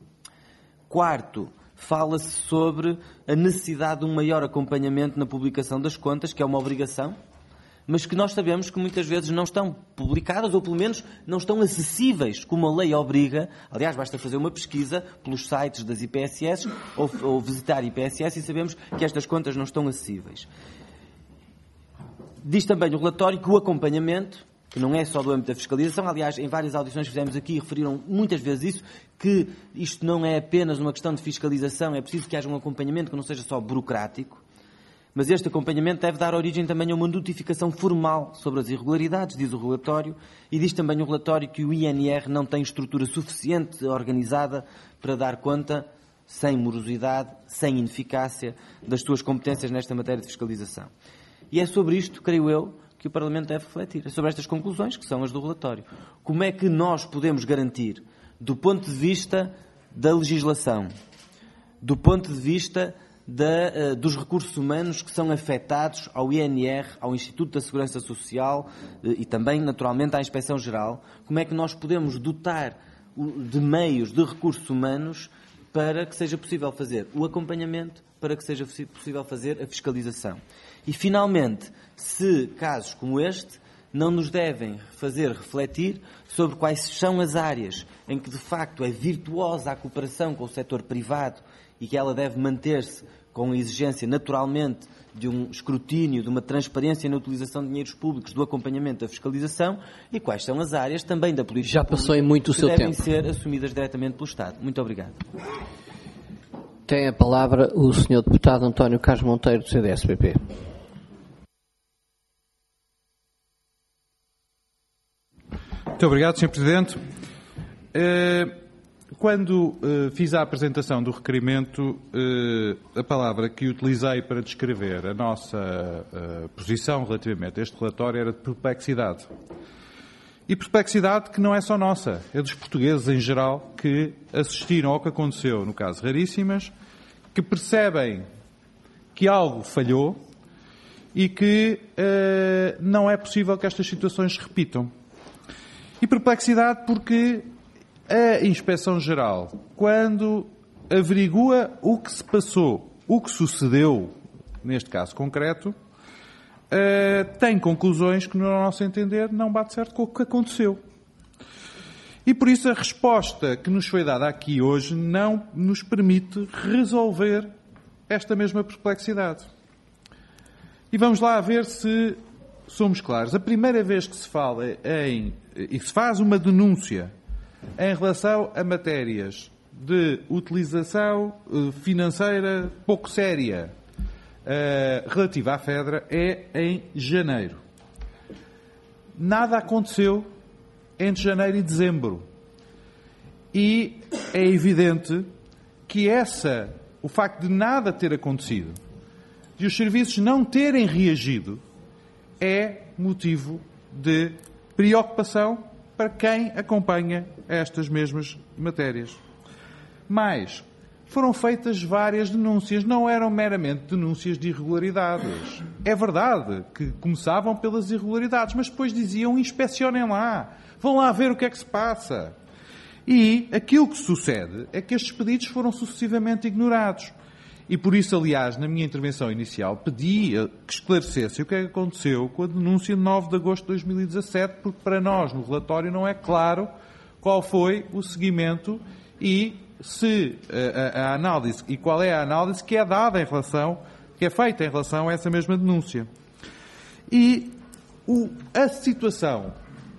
Quarto, fala-se sobre a necessidade de um maior acompanhamento na publicação das contas, que é uma obrigação, mas que nós sabemos que muitas vezes não estão publicadas, ou pelo menos não estão acessíveis, como a lei obriga. Aliás, basta fazer uma pesquisa pelos sites das IPSS ou visitar IPSS e sabemos que estas contas não estão acessíveis. Diz também o relatório que o acompanhamento, que não é só do âmbito da fiscalização, aliás, em várias audições que fizemos aqui, referiram muitas vezes isso, que isto não é apenas uma questão de fiscalização, é preciso que haja um acompanhamento que não seja só burocrático. Mas este acompanhamento deve dar origem também a uma notificação formal sobre as irregularidades, diz o relatório, e diz também o relatório que o INR não tem estrutura suficiente organizada para dar conta, sem morosidade, sem ineficácia, das suas competências nesta matéria de fiscalização. E é sobre isto, creio eu, que o Parlamento deve refletir. É sobre estas conclusões, que são as do relatório. Como é que nós podemos garantir, do ponto de vista da legislação, do ponto de vista dos recursos humanos que são afetados ao INR, ao Instituto da Segurança Social e também, naturalmente, à Inspeção-Geral, como é que nós podemos dotar de meios, de recursos humanos, para que seja possível fazer o acompanhamento, para que seja possível fazer a fiscalização. E, finalmente, se casos como este não nos devem fazer refletir sobre quais são as áreas em que, de facto, é virtuosa a cooperação com o setor privado e que ela deve manter-se com a exigência, naturalmente, de um escrutínio, de uma transparência na utilização de dinheiros públicos, do acompanhamento da fiscalização, e quais são as áreas também da política já passou em muito o seu devem tempo. ser assumidas diretamente pelo Estado. Muito obrigado. Tem a palavra o Sr. Deputado António Carlos Monteiro, do CDS-PP. Muito obrigado, Sr. Presidente. Quando fiz a apresentação do requerimento, a palavra que utilizei para descrever a nossa posição relativamente a este relatório era de perplexidade. E perplexidade que não é só nossa, é dos portugueses em geral que assistiram ao que aconteceu no caso Raríssimas, que percebem que algo falhou e que não é possível que estas situações se repitam. E perplexidade porque a Inspeção-Geral, quando averigua o que se passou, o que sucedeu, neste caso concreto, tem conclusões que, no nosso entender, não bate certo com o que aconteceu. E por isso a resposta que nos foi dada aqui hoje não nos permite resolver esta mesma perplexidade. E vamos lá ver se somos claros. A primeira vez que se fala e se faz uma denúncia em relação a matérias de utilização financeira pouco séria relativa à Fedra é em janeiro. Nada aconteceu entre janeiro e dezembro. E é evidente que o facto de nada ter acontecido, de os serviços não terem reagido, é motivo de preocupação para quem acompanha estas mesmas matérias. Mas foram feitas várias denúncias, não eram meramente denúncias de irregularidades. É verdade que começavam pelas irregularidades, mas depois diziam: inspecionem lá, vão lá ver o que é que se passa. E aquilo que sucede é que estes pedidos foram sucessivamente ignorados. E por isso, aliás, na minha intervenção inicial, pedi que esclarecesse o que é que aconteceu com a denúncia de 9 de agosto de 2017, porque para nós, no relatório, não é claro qual foi o seguimento e se a análise, e qual é a análise que é dada que é feita em relação a essa mesma denúncia. E a situação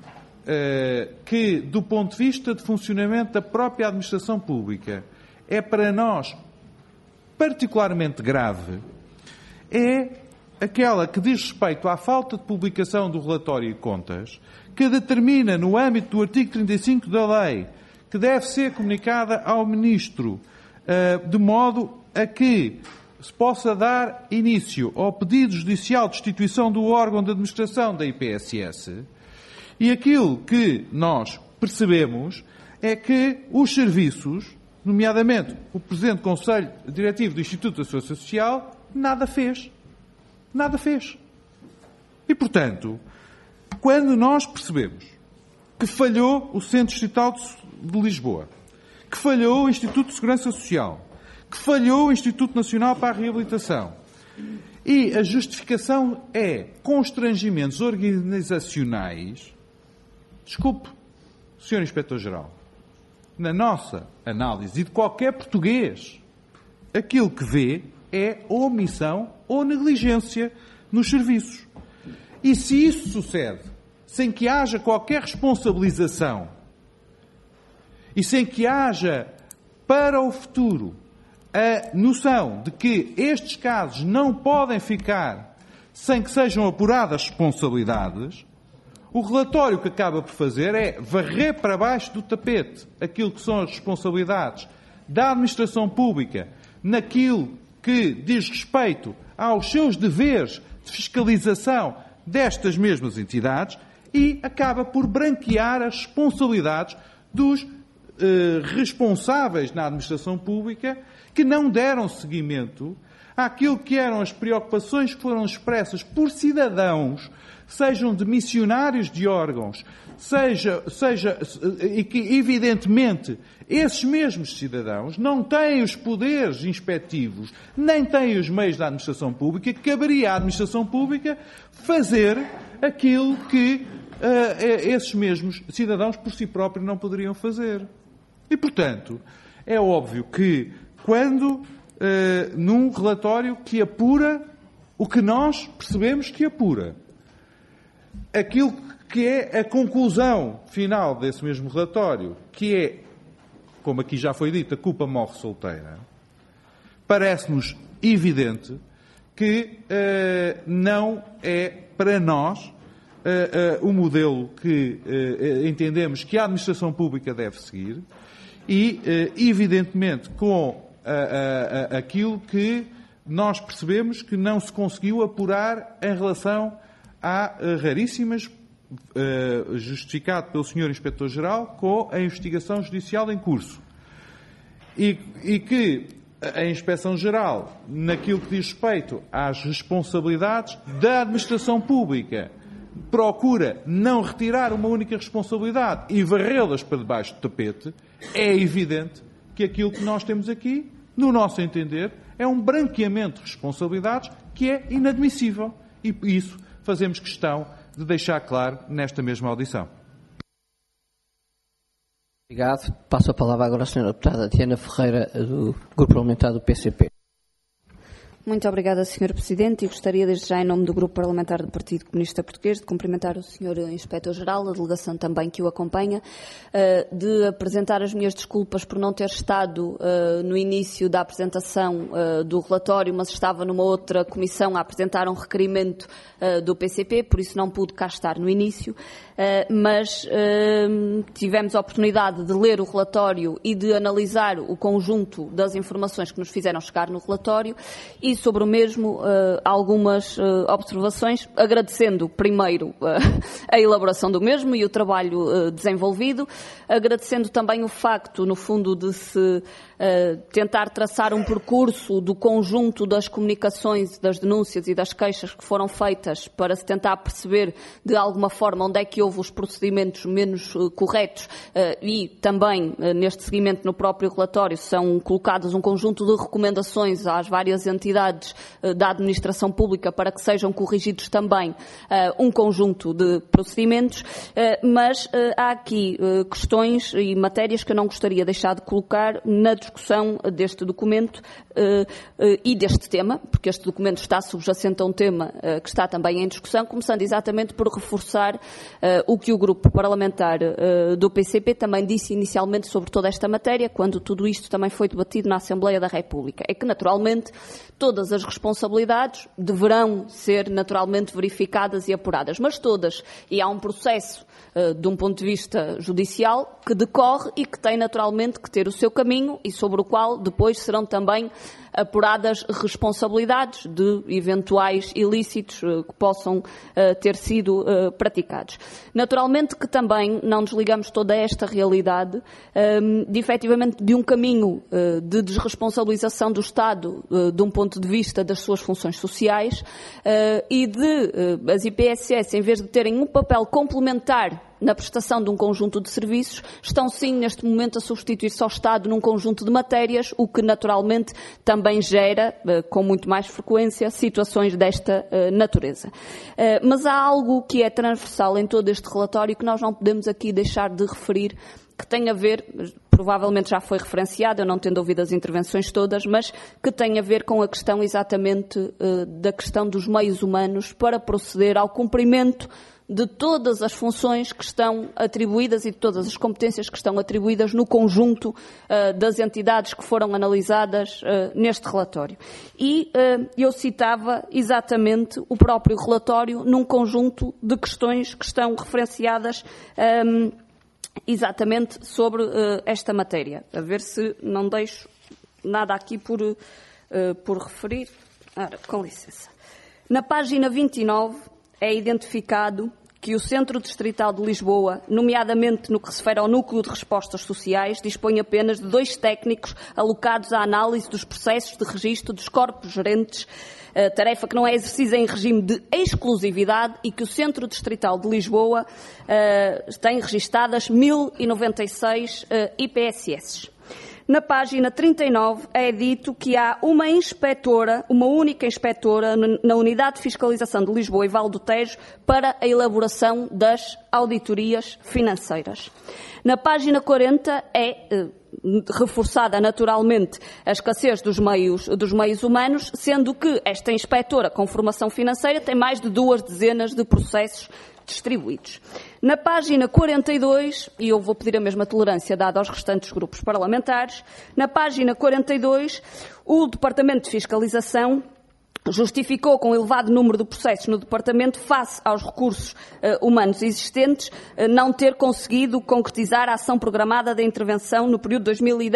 que, do ponto de vista de funcionamento da própria administração pública, é para nós particularmente grave, é aquela que diz respeito à falta de publicação do relatório de contas, que determina, no âmbito do artigo 35 da lei, que deve ser comunicada ao Ministro, de modo a que se possa dar início ao pedido judicial de destituição do órgão de administração da IPSS. E aquilo que nós percebemos é que os serviços, nomeadamente o Presidente do Conselho Diretivo do Instituto da Segurança Social, nada fez. Nada fez. E, portanto, quando nós percebemos que falhou o Centro Distrital de Lisboa, que falhou o Instituto de Segurança Social, que falhou o Instituto Nacional para a Reabilitação, e a justificação é constrangimentos organizacionais, desculpe, Sr. Inspetor-Geral, na nossa análise e de qualquer português, aquilo que vê é omissão ou negligência nos serviços. E se isso sucede sem que haja qualquer responsabilização e sem que haja, para o futuro, a noção de que estes casos não podem ficar sem que sejam apuradas responsabilidades, o relatório que acaba por fazer é varrer para baixo do tapete aquilo que são as responsabilidades da administração pública naquilo que diz respeito aos seus deveres de fiscalização destas mesmas entidades e acaba por branquear as responsabilidades dos responsáveis na administração pública que não deram seguimento àquilo que eram as preocupações que foram expressas por cidadãos, sejam de missionários de órgãos, e que, evidentemente, esses mesmos cidadãos não têm os poderes inspectivos, nem têm os meios da administração pública, que caberia à administração pública fazer aquilo que esses mesmos cidadãos por si próprios não poderiam fazer. E, portanto, é óbvio que quando, num relatório que apura o que nós percebemos que apura, aquilo que é a conclusão final desse mesmo relatório, que é, como aqui já foi dito, a culpa morre solteira, parece-nos evidente que não é para nós o modelo que entendemos que a administração pública deve seguir e, evidentemente, com aquilo que nós percebemos que não se conseguiu apurar em relação a raríssimas, justificado pelo Sr. Inspetor-Geral, com a investigação judicial em curso. E que a Inspeção-Geral, naquilo que diz respeito às responsabilidades da administração pública, procura não retirar uma única responsabilidade e varrê-las para debaixo do tapete, é evidente que aquilo que nós temos aqui, no nosso entender, é um branqueamento de responsabilidades que é inadmissível. E isso fazemos questão de deixar claro nesta mesma audição. Obrigado. Passo a palavra agora à Sra. Deputada Diana Ferreira, do Grupo Parlamentar do PCP. Muito obrigada, Sr. Presidente, e gostaria desde já, em nome do Grupo Parlamentar do Partido Comunista Português, de cumprimentar o Sr. Inspetor-Geral, a delegação também que o acompanha, de apresentar as minhas desculpas por não ter estado no início da apresentação do relatório, mas estava numa outra comissão a apresentar um requerimento do PCP, por isso não pude cá estar no início, mas tivemos a oportunidade de ler o relatório e de analisar o conjunto das informações que nos fizeram chegar no relatório e sobre o mesmo algumas observações, agradecendo primeiro a elaboração do mesmo e o trabalho desenvolvido, agradecendo também o facto, no fundo, de se tentar traçar um percurso do conjunto das comunicações, das denúncias e das queixas que foram feitas para se tentar perceber de alguma forma onde é que houve os procedimentos menos corretos e também neste seguimento no próprio relatório são colocados um conjunto de recomendações às várias entidades da administração pública para que sejam corrigidos também um conjunto de procedimentos, mas há aqui questões e matérias que eu não gostaria de deixar de colocar na discussão deste documento e deste tema, porque este documento está subjacente a um tema que está também em discussão, começando exatamente por reforçar o que o grupo parlamentar do PCP também disse inicialmente sobre toda esta matéria, quando tudo isto também foi debatido na Assembleia da República. É que, naturalmente, todas as responsabilidades deverão ser naturalmente verificadas e apuradas, mas todas, e há um processo de um ponto de vista judicial que decorre e que tem naturalmente que ter o seu caminho e sobre o qual depois serão também apuradas responsabilidades de eventuais ilícitos que possam ter sido praticados. Naturalmente que também não desligamos toda esta realidade de efetivamente de um caminho de desresponsabilização do Estado de um ponto de vista das suas funções sociais e de as IPSS, em vez de terem um papel complementar na prestação de um conjunto de serviços, estão sim neste momento a substituir-se ao Estado num conjunto de matérias, o que naturalmente também gera, com muito mais frequência, situações desta natureza. Mas há algo que é transversal em todo este relatório que nós não podemos aqui deixar de referir, que tem a ver, provavelmente já foi referenciado, eu não tendo ouvido as intervenções todas, mas que tem a ver com a questão exatamente da questão dos meios humanos para proceder ao cumprimento de todas as funções que estão atribuídas e de todas as competências que estão atribuídas no conjunto das entidades que foram analisadas neste relatório. E eu citava exatamente o próprio relatório num conjunto de questões que estão referenciadas exatamente sobre esta matéria. A ver se não deixo nada aqui por referir. Ora, com licença. Na página 29 é identificado que o Centro Distrital de Lisboa, nomeadamente no que se refere ao Núcleo de Respostas Sociais, dispõe apenas de 2 técnicos alocados à análise dos processos de registro dos corpos gerentes, tarefa que não é exercida em regime de exclusividade, e que o Centro Distrital de Lisboa tem registadas 1096 IPSS. Na página 39 é dito que há uma única inspetora na Unidade de Fiscalização de Lisboa e Vale do Tejo para a elaboração das auditorias financeiras. Na página 40 é reforçada naturalmente a escassez dos meios humanos, sendo que esta inspetora com formação financeira tem mais de 2 dezenas de processos distribuídos. Na página 42, e eu vou pedir a mesma tolerância dada aos restantes grupos parlamentares, na página 42, o Departamento de Fiscalização justificou com o elevado número de processos no Departamento, face aos recursos humanos existentes, não ter conseguido concretizar a ação programada da intervenção no período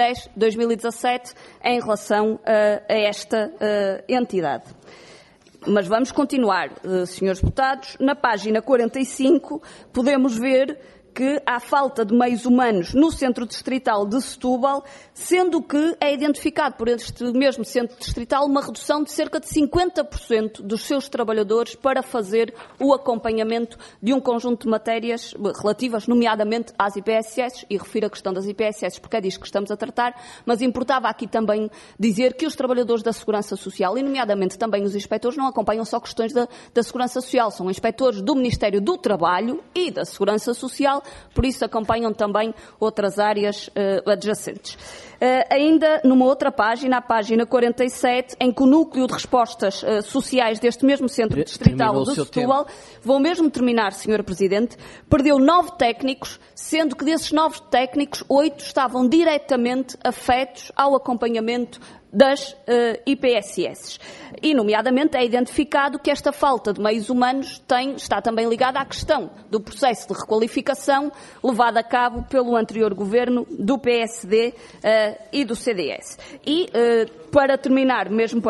2010-2017 em relação a esta entidade. Mas vamos continuar, senhores deputados. Na página 45 podemos ver que há falta de meios humanos no Centro Distrital de Setúbal, sendo que é identificado por este mesmo Centro Distrital uma redução de cerca de 50% dos seus trabalhadores para fazer o acompanhamento de um conjunto de matérias relativas, nomeadamente às IPSS, e refiro a questão das IPSS porque é disto que estamos a tratar, mas importava aqui também dizer que os trabalhadores da Segurança Social, e nomeadamente também os inspectores, não acompanham só questões da Segurança Social, são inspectores do Ministério do Trabalho e da Segurança Social, por isso acompanham também outras áreas adjacentes. Ainda numa outra página, a página 47, em que o Núcleo de Respostas Sociais deste mesmo Centro Distrital de Setúbal, vou mesmo terminar, Sr. Presidente, perdeu 9 técnicos, sendo que desses 9 técnicos, 8 estavam diretamente afetos ao acompanhamento das IPSS. E, nomeadamente, é identificado que esta falta de meios humanos está também ligada à questão do processo de requalificação levado a cabo pelo anterior governo do PSD e do CDS. E, para terminar,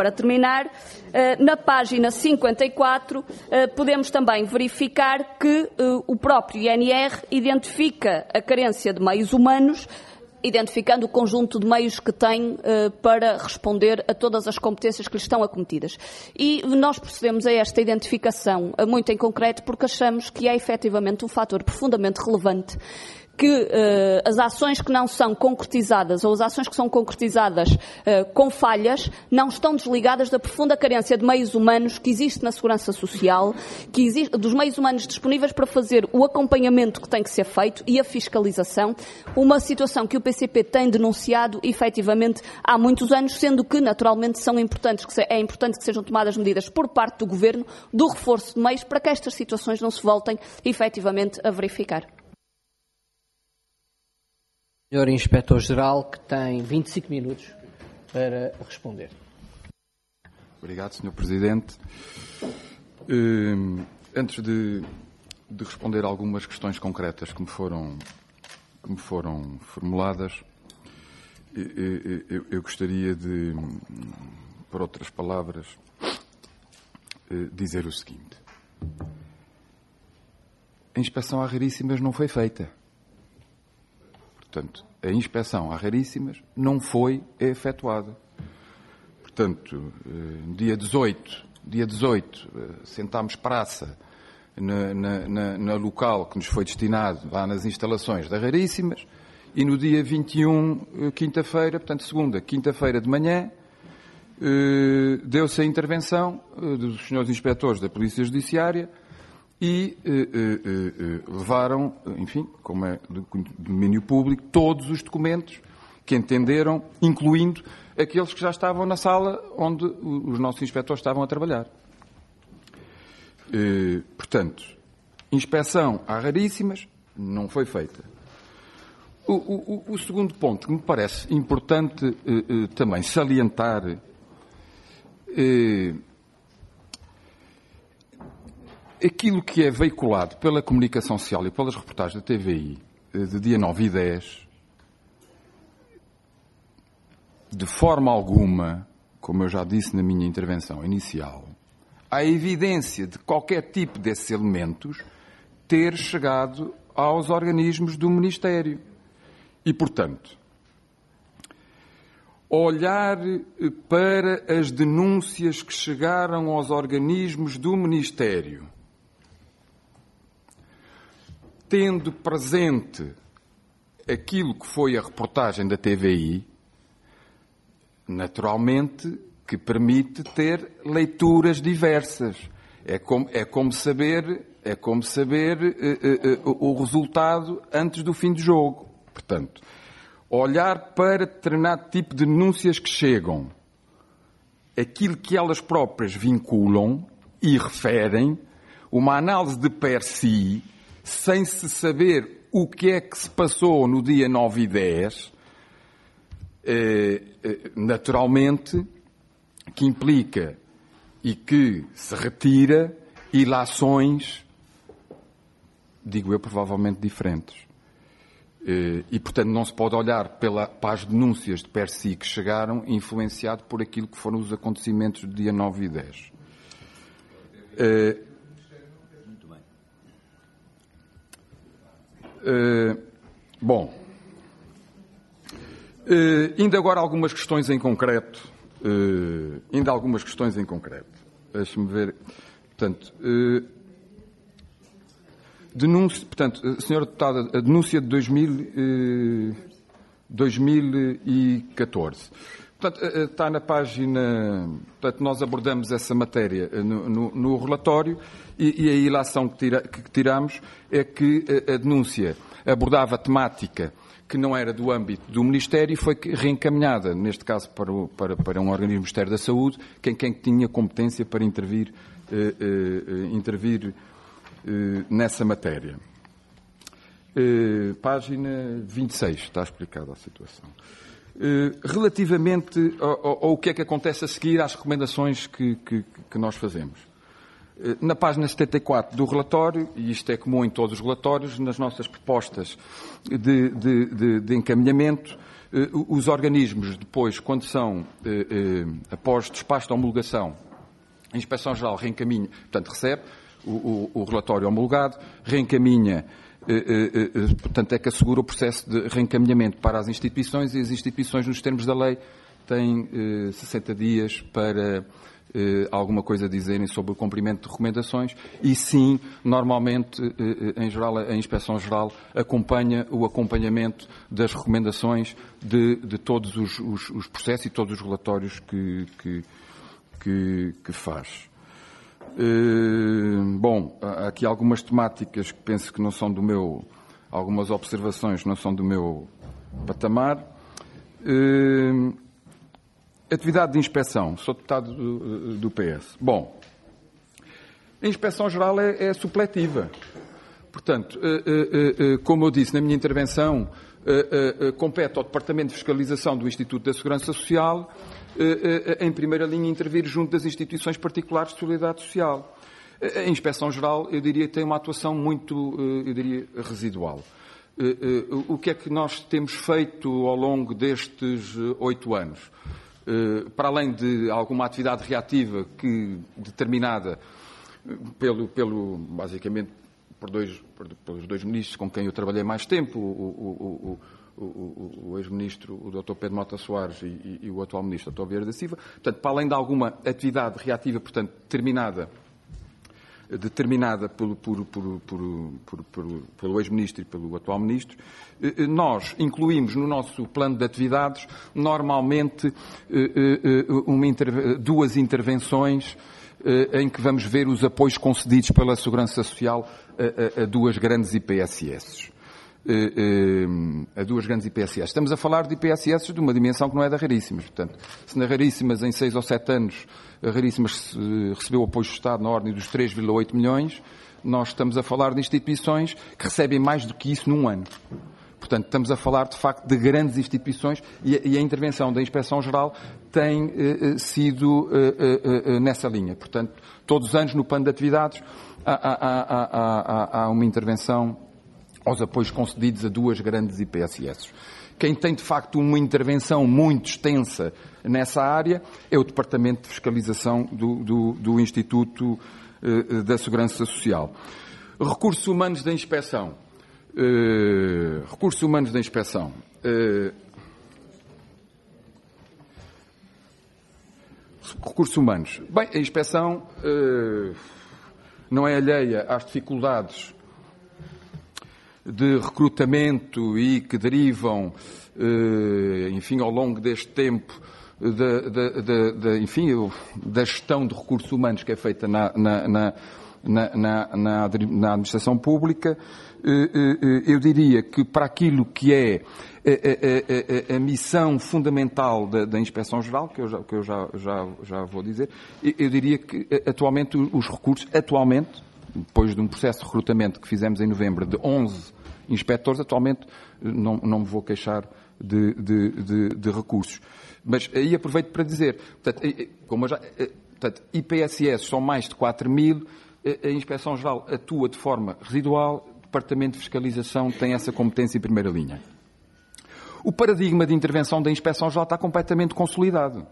na página 54, podemos também verificar que o próprio INR identifica a carência de meios humanos, identificando o conjunto de meios que tem para responder a todas as competências que lhe estão acometidas. E nós procedemos a esta identificação muito em concreto porque achamos que é efetivamente um fator profundamente relevante que as ações que não são concretizadas ou as ações que são concretizadas com falhas não estão desligadas da profunda carência de meios humanos que existe na Segurança Social, dos meios humanos disponíveis para fazer o acompanhamento que tem que ser feito e a fiscalização, uma situação que o PCP tem denunciado efetivamente há muitos anos, sendo que naturalmente é importante que sejam tomadas medidas por parte do Governo do reforço de meios para que estas situações não se voltem efetivamente a verificar. Senhor Inspetor-Geral, que tem 25 minutos para responder. Obrigado, Sr. Presidente. Antes de responder a algumas questões concretas que me foram formuladas, eu gostaria de, por outras palavras, dizer o seguinte. A inspeção a raríssimas não foi feita. Portanto, a inspeção a raríssimas não foi efetuada. Portanto, dia 18, sentámos praça no local que nos foi destinado, lá nas instalações da Raríssimas, e no dia 21, quinta-feira, portanto, quinta-feira de manhã, deu-se a intervenção dos senhores inspectores da Polícia Judiciária e levaram, enfim, como é do domínio público, todos os documentos que entenderam, incluindo aqueles que já estavam na sala onde os nossos inspectores estavam a trabalhar. Portanto, Inspeção há raríssimas, não foi feita. O segundo ponto que me parece importante também salientar aquilo que é veiculado pela comunicação social e pelas reportagens da TVI de dia 9 e 10, de forma alguma, como eu já disse na minha intervenção inicial, há evidência de qualquer tipo desses elementos ter chegado aos organismos do Ministério. E, portanto, olhar para as denúncias que chegaram aos organismos do Ministério, tendo presente aquilo que foi a reportagem da TVI, naturalmente que permite ter leituras diversas. É como saber o resultado antes do fim do jogo. Portanto, olhar para determinado tipo de denúncias que chegam, aquilo que elas próprias vinculam e referem, uma análise de per si, sem se saber o que é que se passou no dia 9 e 10, naturalmente, que implica e que se retira ilações, digo eu, provavelmente diferentes. E, portanto, não se pode olhar para as denúncias de per si que chegaram influenciado por aquilo que foram os acontecimentos do dia 9 e 10. Muito bem. Bom, ainda agora algumas questões em concreto. Deixe-me ver. Portanto, Senhora Deputada, a denúncia de 2014. Portanto, está na página. Portanto, nós abordamos essa matéria no relatório e a ilação que tiramos é que a denúncia abordava temática que não era do âmbito do Ministério e foi reencaminhada, neste caso, para um organismo do Ministério da Saúde, quem tinha competência para intervir nessa matéria. Página 26, está explicada a situação. Relativamente ao que é que acontece a seguir às recomendações que nós fazemos. Na página 74 do relatório, e isto é comum em todos os relatórios, nas nossas propostas de encaminhamento, os organismos depois, quando são, após despacho de homologação, a Inspeção-Geral reencaminha, portanto recebe o relatório homologado, reencaminha, portanto é que assegura o processo de reencaminhamento para as instituições e as instituições, nos termos da lei, têm 60 dias para alguma coisa dizerem sobre o cumprimento de recomendações e sim, normalmente, em geral, a Inspeção-Geral acompanha o acompanhamento das recomendações de todos os processos e todos os relatórios que faz. Bom, há aqui algumas temáticas que penso que não são do meu, algumas observações que não são do meu patamar. Atividade de inspeção. Sou deputado do PS. Bom, a Inspeção-Geral é supletiva. Portanto, como eu disse na minha intervenção, compete ao Departamento de Fiscalização do Instituto da Segurança Social, em primeira linha, intervir junto das instituições particulares de solidariedade social. A Inspeção-Geral, eu diria, tem uma atuação muito, residual. O que é que nós temos feito ao longo destes 8 anos? Para além de alguma atividade reativa determinada basicamente pelos dois ministros com quem eu trabalhei mais tempo, o ex-ministro, o Dr. Pedro Mota Soares e o atual ministro, Dr. Vieira da Silva. Portanto, para além de alguma atividade reativa, portanto, determinada pelo ex-ministro e pelo atual ministro, nós incluímos no nosso plano de atividades, normalmente, duas intervenções em que vamos ver os apoios concedidos pela Segurança Social a duas grandes IPSS. a duas grandes IPSS. Estamos a falar de IPSS de uma dimensão que não é da Raríssimas. Portanto, se na Raríssimas, em 6 ou 7 anos, a Raríssimas recebeu apoio do Estado na ordem dos 3,8 milhões, nós estamos a falar de instituições que recebem mais do que isso num ano. Portanto, estamos a falar, de facto, de grandes instituições e a intervenção da Inspeção-Geral tem sido nessa linha. Portanto, todos os anos, no plano de atividades, há uma intervenção aos apoios concedidos a duas grandes IPSS. Quem tem, de facto, uma intervenção muito extensa nessa área é o Departamento de Fiscalização do Instituto da Segurança Social. Recursos humanos da inspeção. Recursos humanos da inspeção. Recursos humanos. Bem, a inspeção não é alheia às dificuldades de recrutamento e que derivam, enfim, ao longo deste tempo, da gestão de recursos humanos que é feita na administração pública. Eu diria que para aquilo que é a missão fundamental da Inspeção-Geral, que eu já vou dizer, eu diria que atualmente os recursos, depois de um processo de recrutamento que fizemos em novembro de 11 inspectores, atualmente não me vou queixar de recursos. Mas aí aproveito para dizer, portanto, IPSS são mais de 4.000, a Inspeção-Geral atua de forma residual, o Departamento de Fiscalização tem essa competência em primeira linha. O paradigma de intervenção da Inspeção-Geral está completamente consolidado.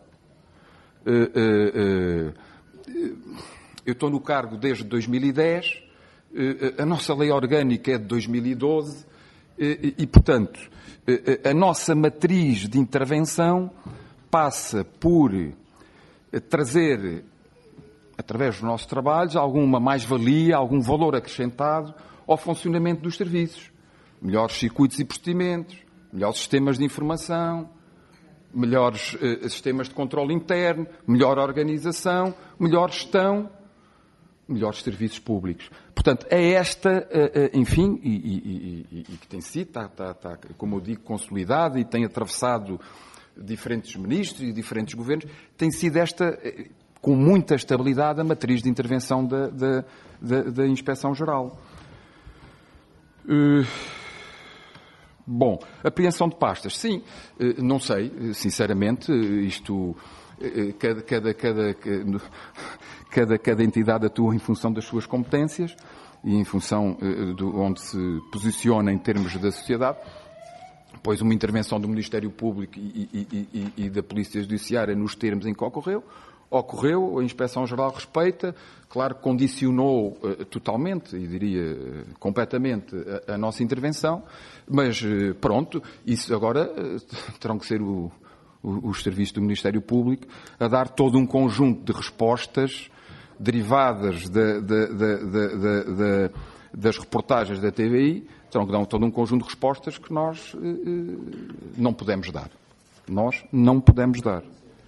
Eu estou no cargo desde 2010, a nossa lei orgânica é de 2012 e, portanto, a nossa matriz de intervenção passa por trazer, através dos nossos trabalhos, alguma mais-valia, algum valor acrescentado ao funcionamento dos serviços. Melhores circuitos e procedimentos, melhores sistemas de informação, melhores sistemas de controle interno, melhor organização, melhor gestão, melhores serviços públicos. Portanto, é esta, enfim, e que tem sido, está, como eu digo, consolidada e tem atravessado diferentes ministros e diferentes governos, tem sido esta, com muita estabilidade, a matriz de intervenção da Inspeção-Geral. Bom, apreensão de pastas. Sim, não sei, sinceramente, isto... Cada entidade atua em função das suas competências e em função de onde se posiciona em termos da sociedade. Pois uma intervenção do Ministério Público e da Polícia Judiciária nos termos em que ocorreu, a Inspeção-Geral respeita, claro que condicionou totalmente, e diria completamente, a nossa intervenção, mas pronto, isso agora terão que ser os serviços do Ministério Público a dar todo um conjunto de respostas derivadas das reportagens da TVI, terão que dar todo um conjunto de respostas que nós não podemos dar. Nós não podemos dar.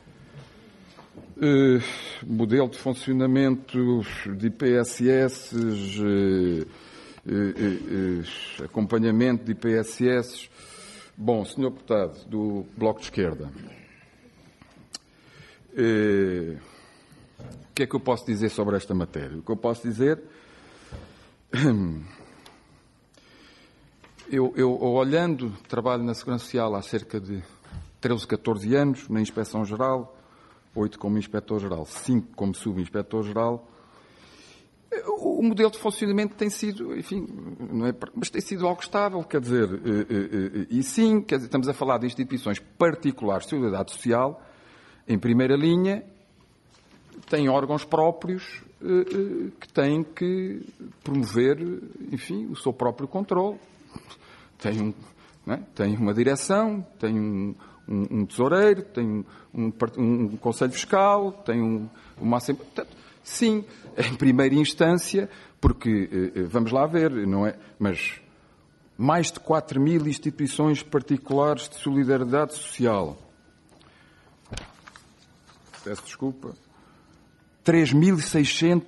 Modelo de funcionamento de IPSS, acompanhamento de IPSS. Bom, Sr. Deputado do Bloco de Esquerda, o que é que eu posso dizer sobre esta matéria? O que eu posso dizer... Eu olhando, trabalho na Segurança Social há cerca de 13, 14 anos, na Inspeção-Geral, 8 como Inspetor-Geral, 5 como Subinspetor-Geral. O modelo de funcionamento tem sido, enfim, não é, mas tem sido algo estável, quer dizer, e sim, quer dizer, estamos a falar de instituições particulares de solidariedade social, em primeira linha, têm órgãos próprios que têm que promover, enfim, o seu próprio controle. Tem uma direção, tem um tesoureiro, tem um conselho fiscal, tem uma assembleia. Portanto, sim, em primeira instância, porque, vamos lá ver, não é? Mas mais de 4.000 instituições particulares de solidariedade social. Peço desculpa.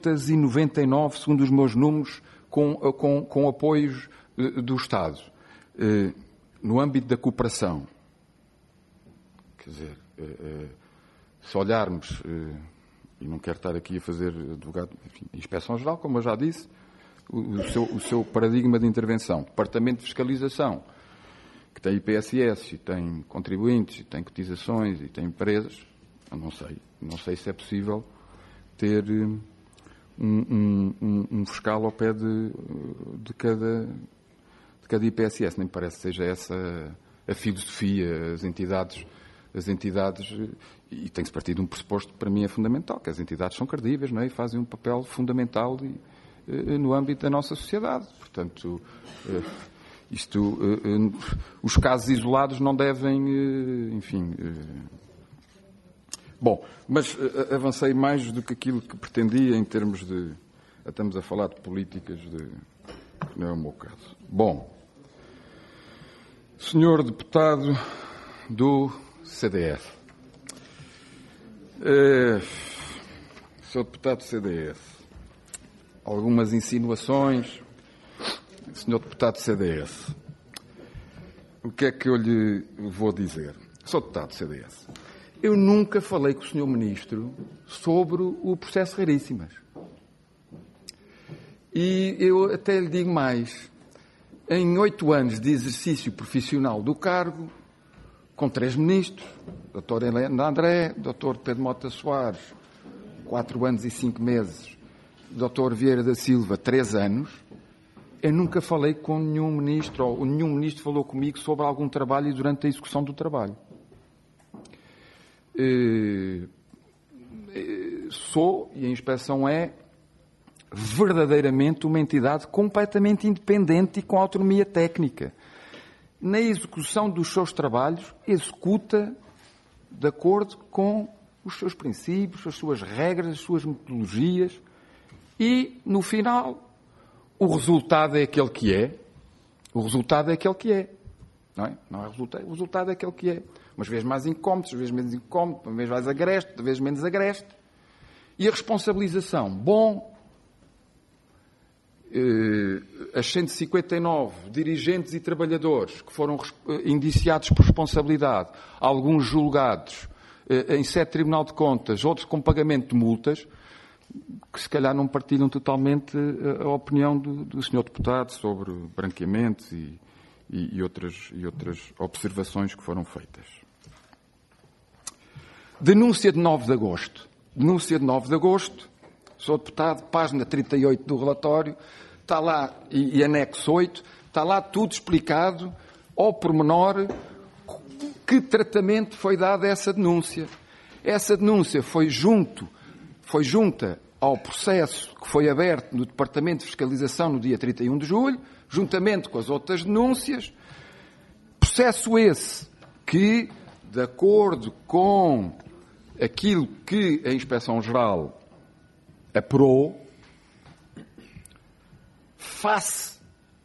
3.699, segundo os meus números, com apoios do Estado. No âmbito da cooperação, quer dizer, se olharmos, e não quero estar aqui a fazer advogado, enfim, Inspeção-Geral, como eu já disse, o seu paradigma de intervenção, Departamento de Fiscalização, que tem IPSS, e tem contribuintes, e tem cotizações, e tem empresas, eu não sei se é possível ter um fiscal ao pé de cada IPSS. Nem me parece que seja essa a filosofia. As entidades, e tem-se partido de um pressuposto que para mim é fundamental, que as entidades são credíveis, não é? E fazem um papel fundamental no âmbito da nossa sociedade. Portanto, os casos isolados não devem, enfim... Bom, mas avancei mais do que aquilo que pretendia em termos de... Estamos a falar de políticas que não é o meu caso. Bom, senhor deputado do CDS. Senhor deputado do CDS, algumas insinuações. Senhor deputado do CDS, o que é que eu lhe vou dizer? Senhor deputado do CDS, eu nunca falei com o senhor ministro sobre o processo Raríssimas. E eu até lhe digo mais. Em 8 anos de exercício profissional do cargo, com 3 ministros, Dr. Helena André, Dr. Pedro Mota Soares, 4 anos e 5 meses, Dr. Vieira da Silva, 3 anos, eu nunca falei com nenhum ministro, ou nenhum ministro falou comigo sobre algum trabalho e durante a execução do trabalho. Sou, e a inspeção é, verdadeiramente uma entidade completamente independente e com autonomia técnica. Na execução dos seus trabalhos, executa de acordo com os seus princípios, as suas regras, as suas metodologias e, no final, o resultado é aquele que é. O resultado é aquele que é. Não é? Não é resultado, o resultado é aquele que é. Umas vezes mais incómodos, às vezes menos incómodos, umas vezes mais agreste, às vezes menos agreste. E a responsabilização. Bom, as 159 dirigentes e trabalhadores que foram indiciados por responsabilidade, alguns julgados em sede de Tribunal de Contas, outros com pagamento de multas, que se calhar não partilham totalmente a opinião do Sr. Deputado sobre branqueamentos e outras observações que foram feitas. Denúncia de 9 de agosto. Denúncia de 9 de agosto, Sr. Deputado, página 38 do relatório, está lá, e anexo 8, está lá tudo explicado, ao pormenor, que tratamento foi dado a essa denúncia. Essa denúncia foi junta ao processo que foi aberto no Departamento de Fiscalização no dia 31 de julho, juntamente com as outras denúncias. Processo esse que, de acordo com aquilo que a Inspeção-Geral apurou, face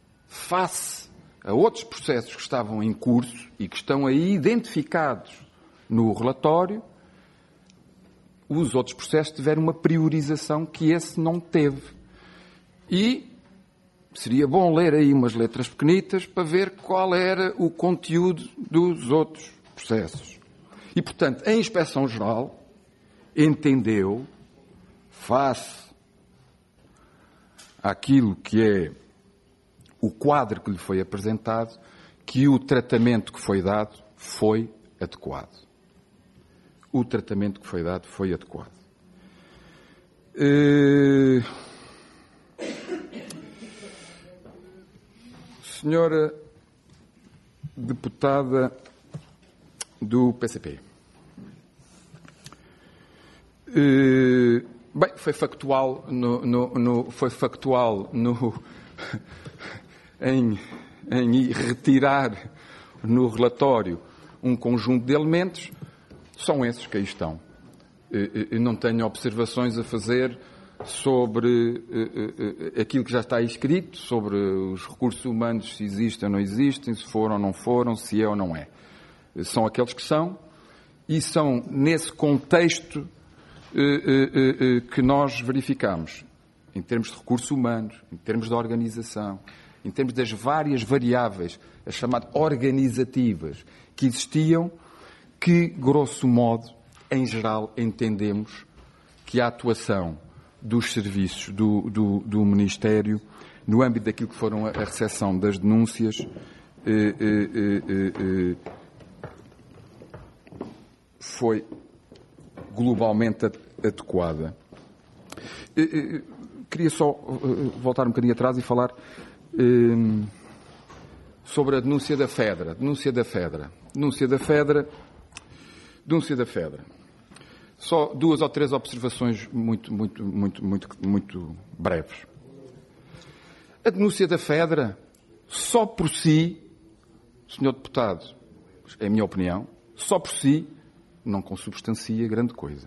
a outros processos que estavam em curso e que estão aí identificados no relatório, os outros processos tiveram uma priorização que esse não teve. E seria bom ler aí umas letras pequenitas para ver qual era o conteúdo dos outros processos. E, portanto, a Inspeção-Geral entendeu, face àquilo que é o quadro que lhe foi apresentado, que o tratamento que foi dado foi adequado. O tratamento que foi dado foi adequado. Senhora deputada do PCP. Bem, foi factual em retirar no relatório um conjunto de elementos. São esses que aí estão. Eu não tenho observações a fazer sobre aquilo que já está aí escrito, sobre os recursos humanos, se existem ou não existem, se foram ou não foram, se é ou não é. São aqueles que são, e são nesse contexto que nós verificamos, em termos de recursos humanos, em termos de organização, em termos das várias variáveis, as chamadas organizativas, que existiam, que, grosso modo, em geral, entendemos que a atuação dos serviços do Ministério, no âmbito daquilo que foram a recepção das denúncias, foi globalmente adequada. Queria só voltar um bocadinho atrás e falar sobre a denúncia da Fedra. Só 2 ou 3 observações muito breves. A denúncia da Fedra, só por si, Sr. Deputado, é a minha opinião, só por si, não consubstancia grande coisa.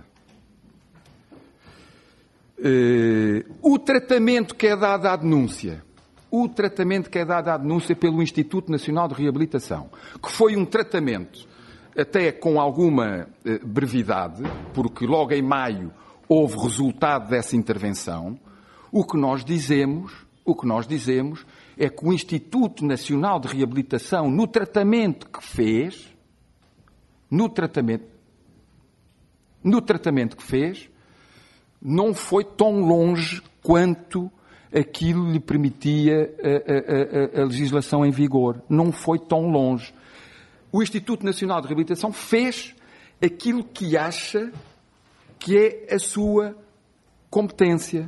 O tratamento que é dado à denúncia, pelo Instituto Nacional de Reabilitação, que foi um tratamento até com alguma brevidade, porque logo em maio houve resultado dessa intervenção, o que nós dizemos é que o Instituto Nacional de Reabilitação, no tratamento que fez, não foi tão longe quanto aquilo lhe permitia a legislação em vigor. Não foi tão longe. O Instituto Nacional de Reabilitação fez aquilo que acha que é a sua competência.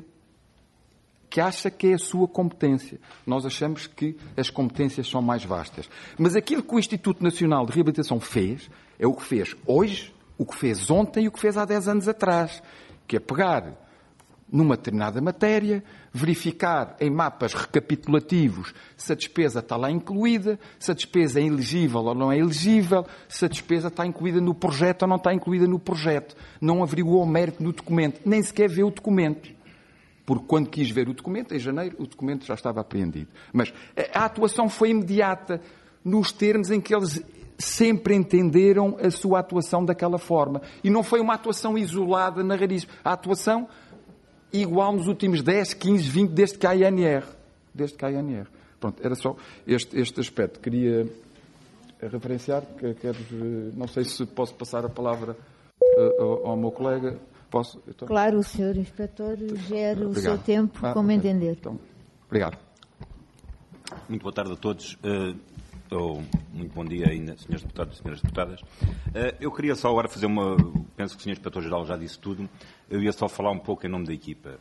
Nós achamos que as competências são mais vastas. Mas aquilo que o Instituto Nacional de Reabilitação fez é o que fez hoje, o que fez ontem e o que fez há 10 anos atrás, que é pegar numa determinada matéria, verificar em mapas recapitulativos se a despesa está lá incluída, se a despesa é elegível ou não é elegível, se a despesa está incluída no projeto ou não está incluída no projeto. Não averiguou o mérito do documento, nem sequer vê o documento. Porque quando quis ver o documento, em janeiro, o documento já estava apreendido. Mas a atuação foi imediata, nos termos em que eles sempre entenderam a sua atuação daquela forma. E não foi uma atuação isolada na raiz. A atuação igual nos últimos 10, 15, 20, desde que há ANR. Pronto, era só este aspecto. Queria referenciar, não sei se posso passar a palavra ao meu colega. Posso? Então... Claro, o Sr. Inspetor gera o seu tempo como entender. Então, obrigado. Muito boa tarde a todos. Muito bom dia ainda, senhores deputados e senhoras deputadas. Eu queria só agora fazer penso que o Sr. Inspetor-Geral já disse tudo, eu ia só falar um pouco em nome da equipa.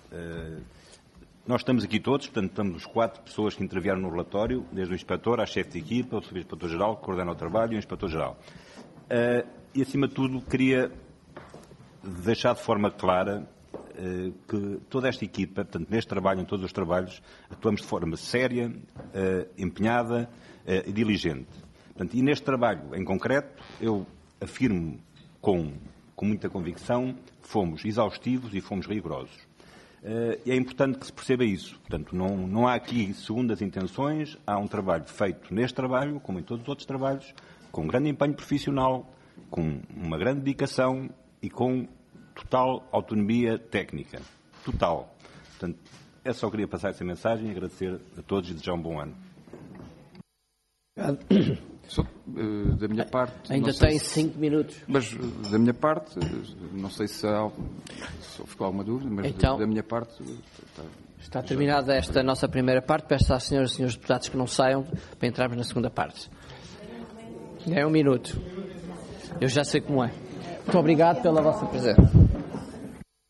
Nós estamos aqui todos, portanto, estamos os 4 pessoas que intervieram no relatório, desde o Inspetor, à chefe de equipa, o Subinspetor-Geral, que coordena o trabalho, e o Inspetor-Geral. E, acima de tudo, queria deixar de forma clara que toda esta equipa, portanto, neste trabalho, em todos os trabalhos, atuamos de forma séria, empenhada e diligente. Portanto, e neste trabalho em concreto, eu afirmo com muita convicção que fomos exaustivos e fomos rigorosos. E é importante que se perceba isso. Portanto, não há aqui segundas intenções, há um trabalho feito neste trabalho, como em todos os outros trabalhos, com um grande empenho profissional, com uma grande dedicação e com total autonomia técnica. Total. Portanto, eu só queria passar essa mensagem e agradecer a todos e desejar um bom ano. Da minha parte... Ainda tem 5 minutos. Mas da minha parte, não sei se ficou alguma dúvida, mas então, da minha parte... Está terminada esta nossa primeira parte. Peço às senhoras e senhores deputados que não saiam para entrarmos na segunda parte. É 1 minuto. Eu já sei como é. Muito obrigado pela vossa presença.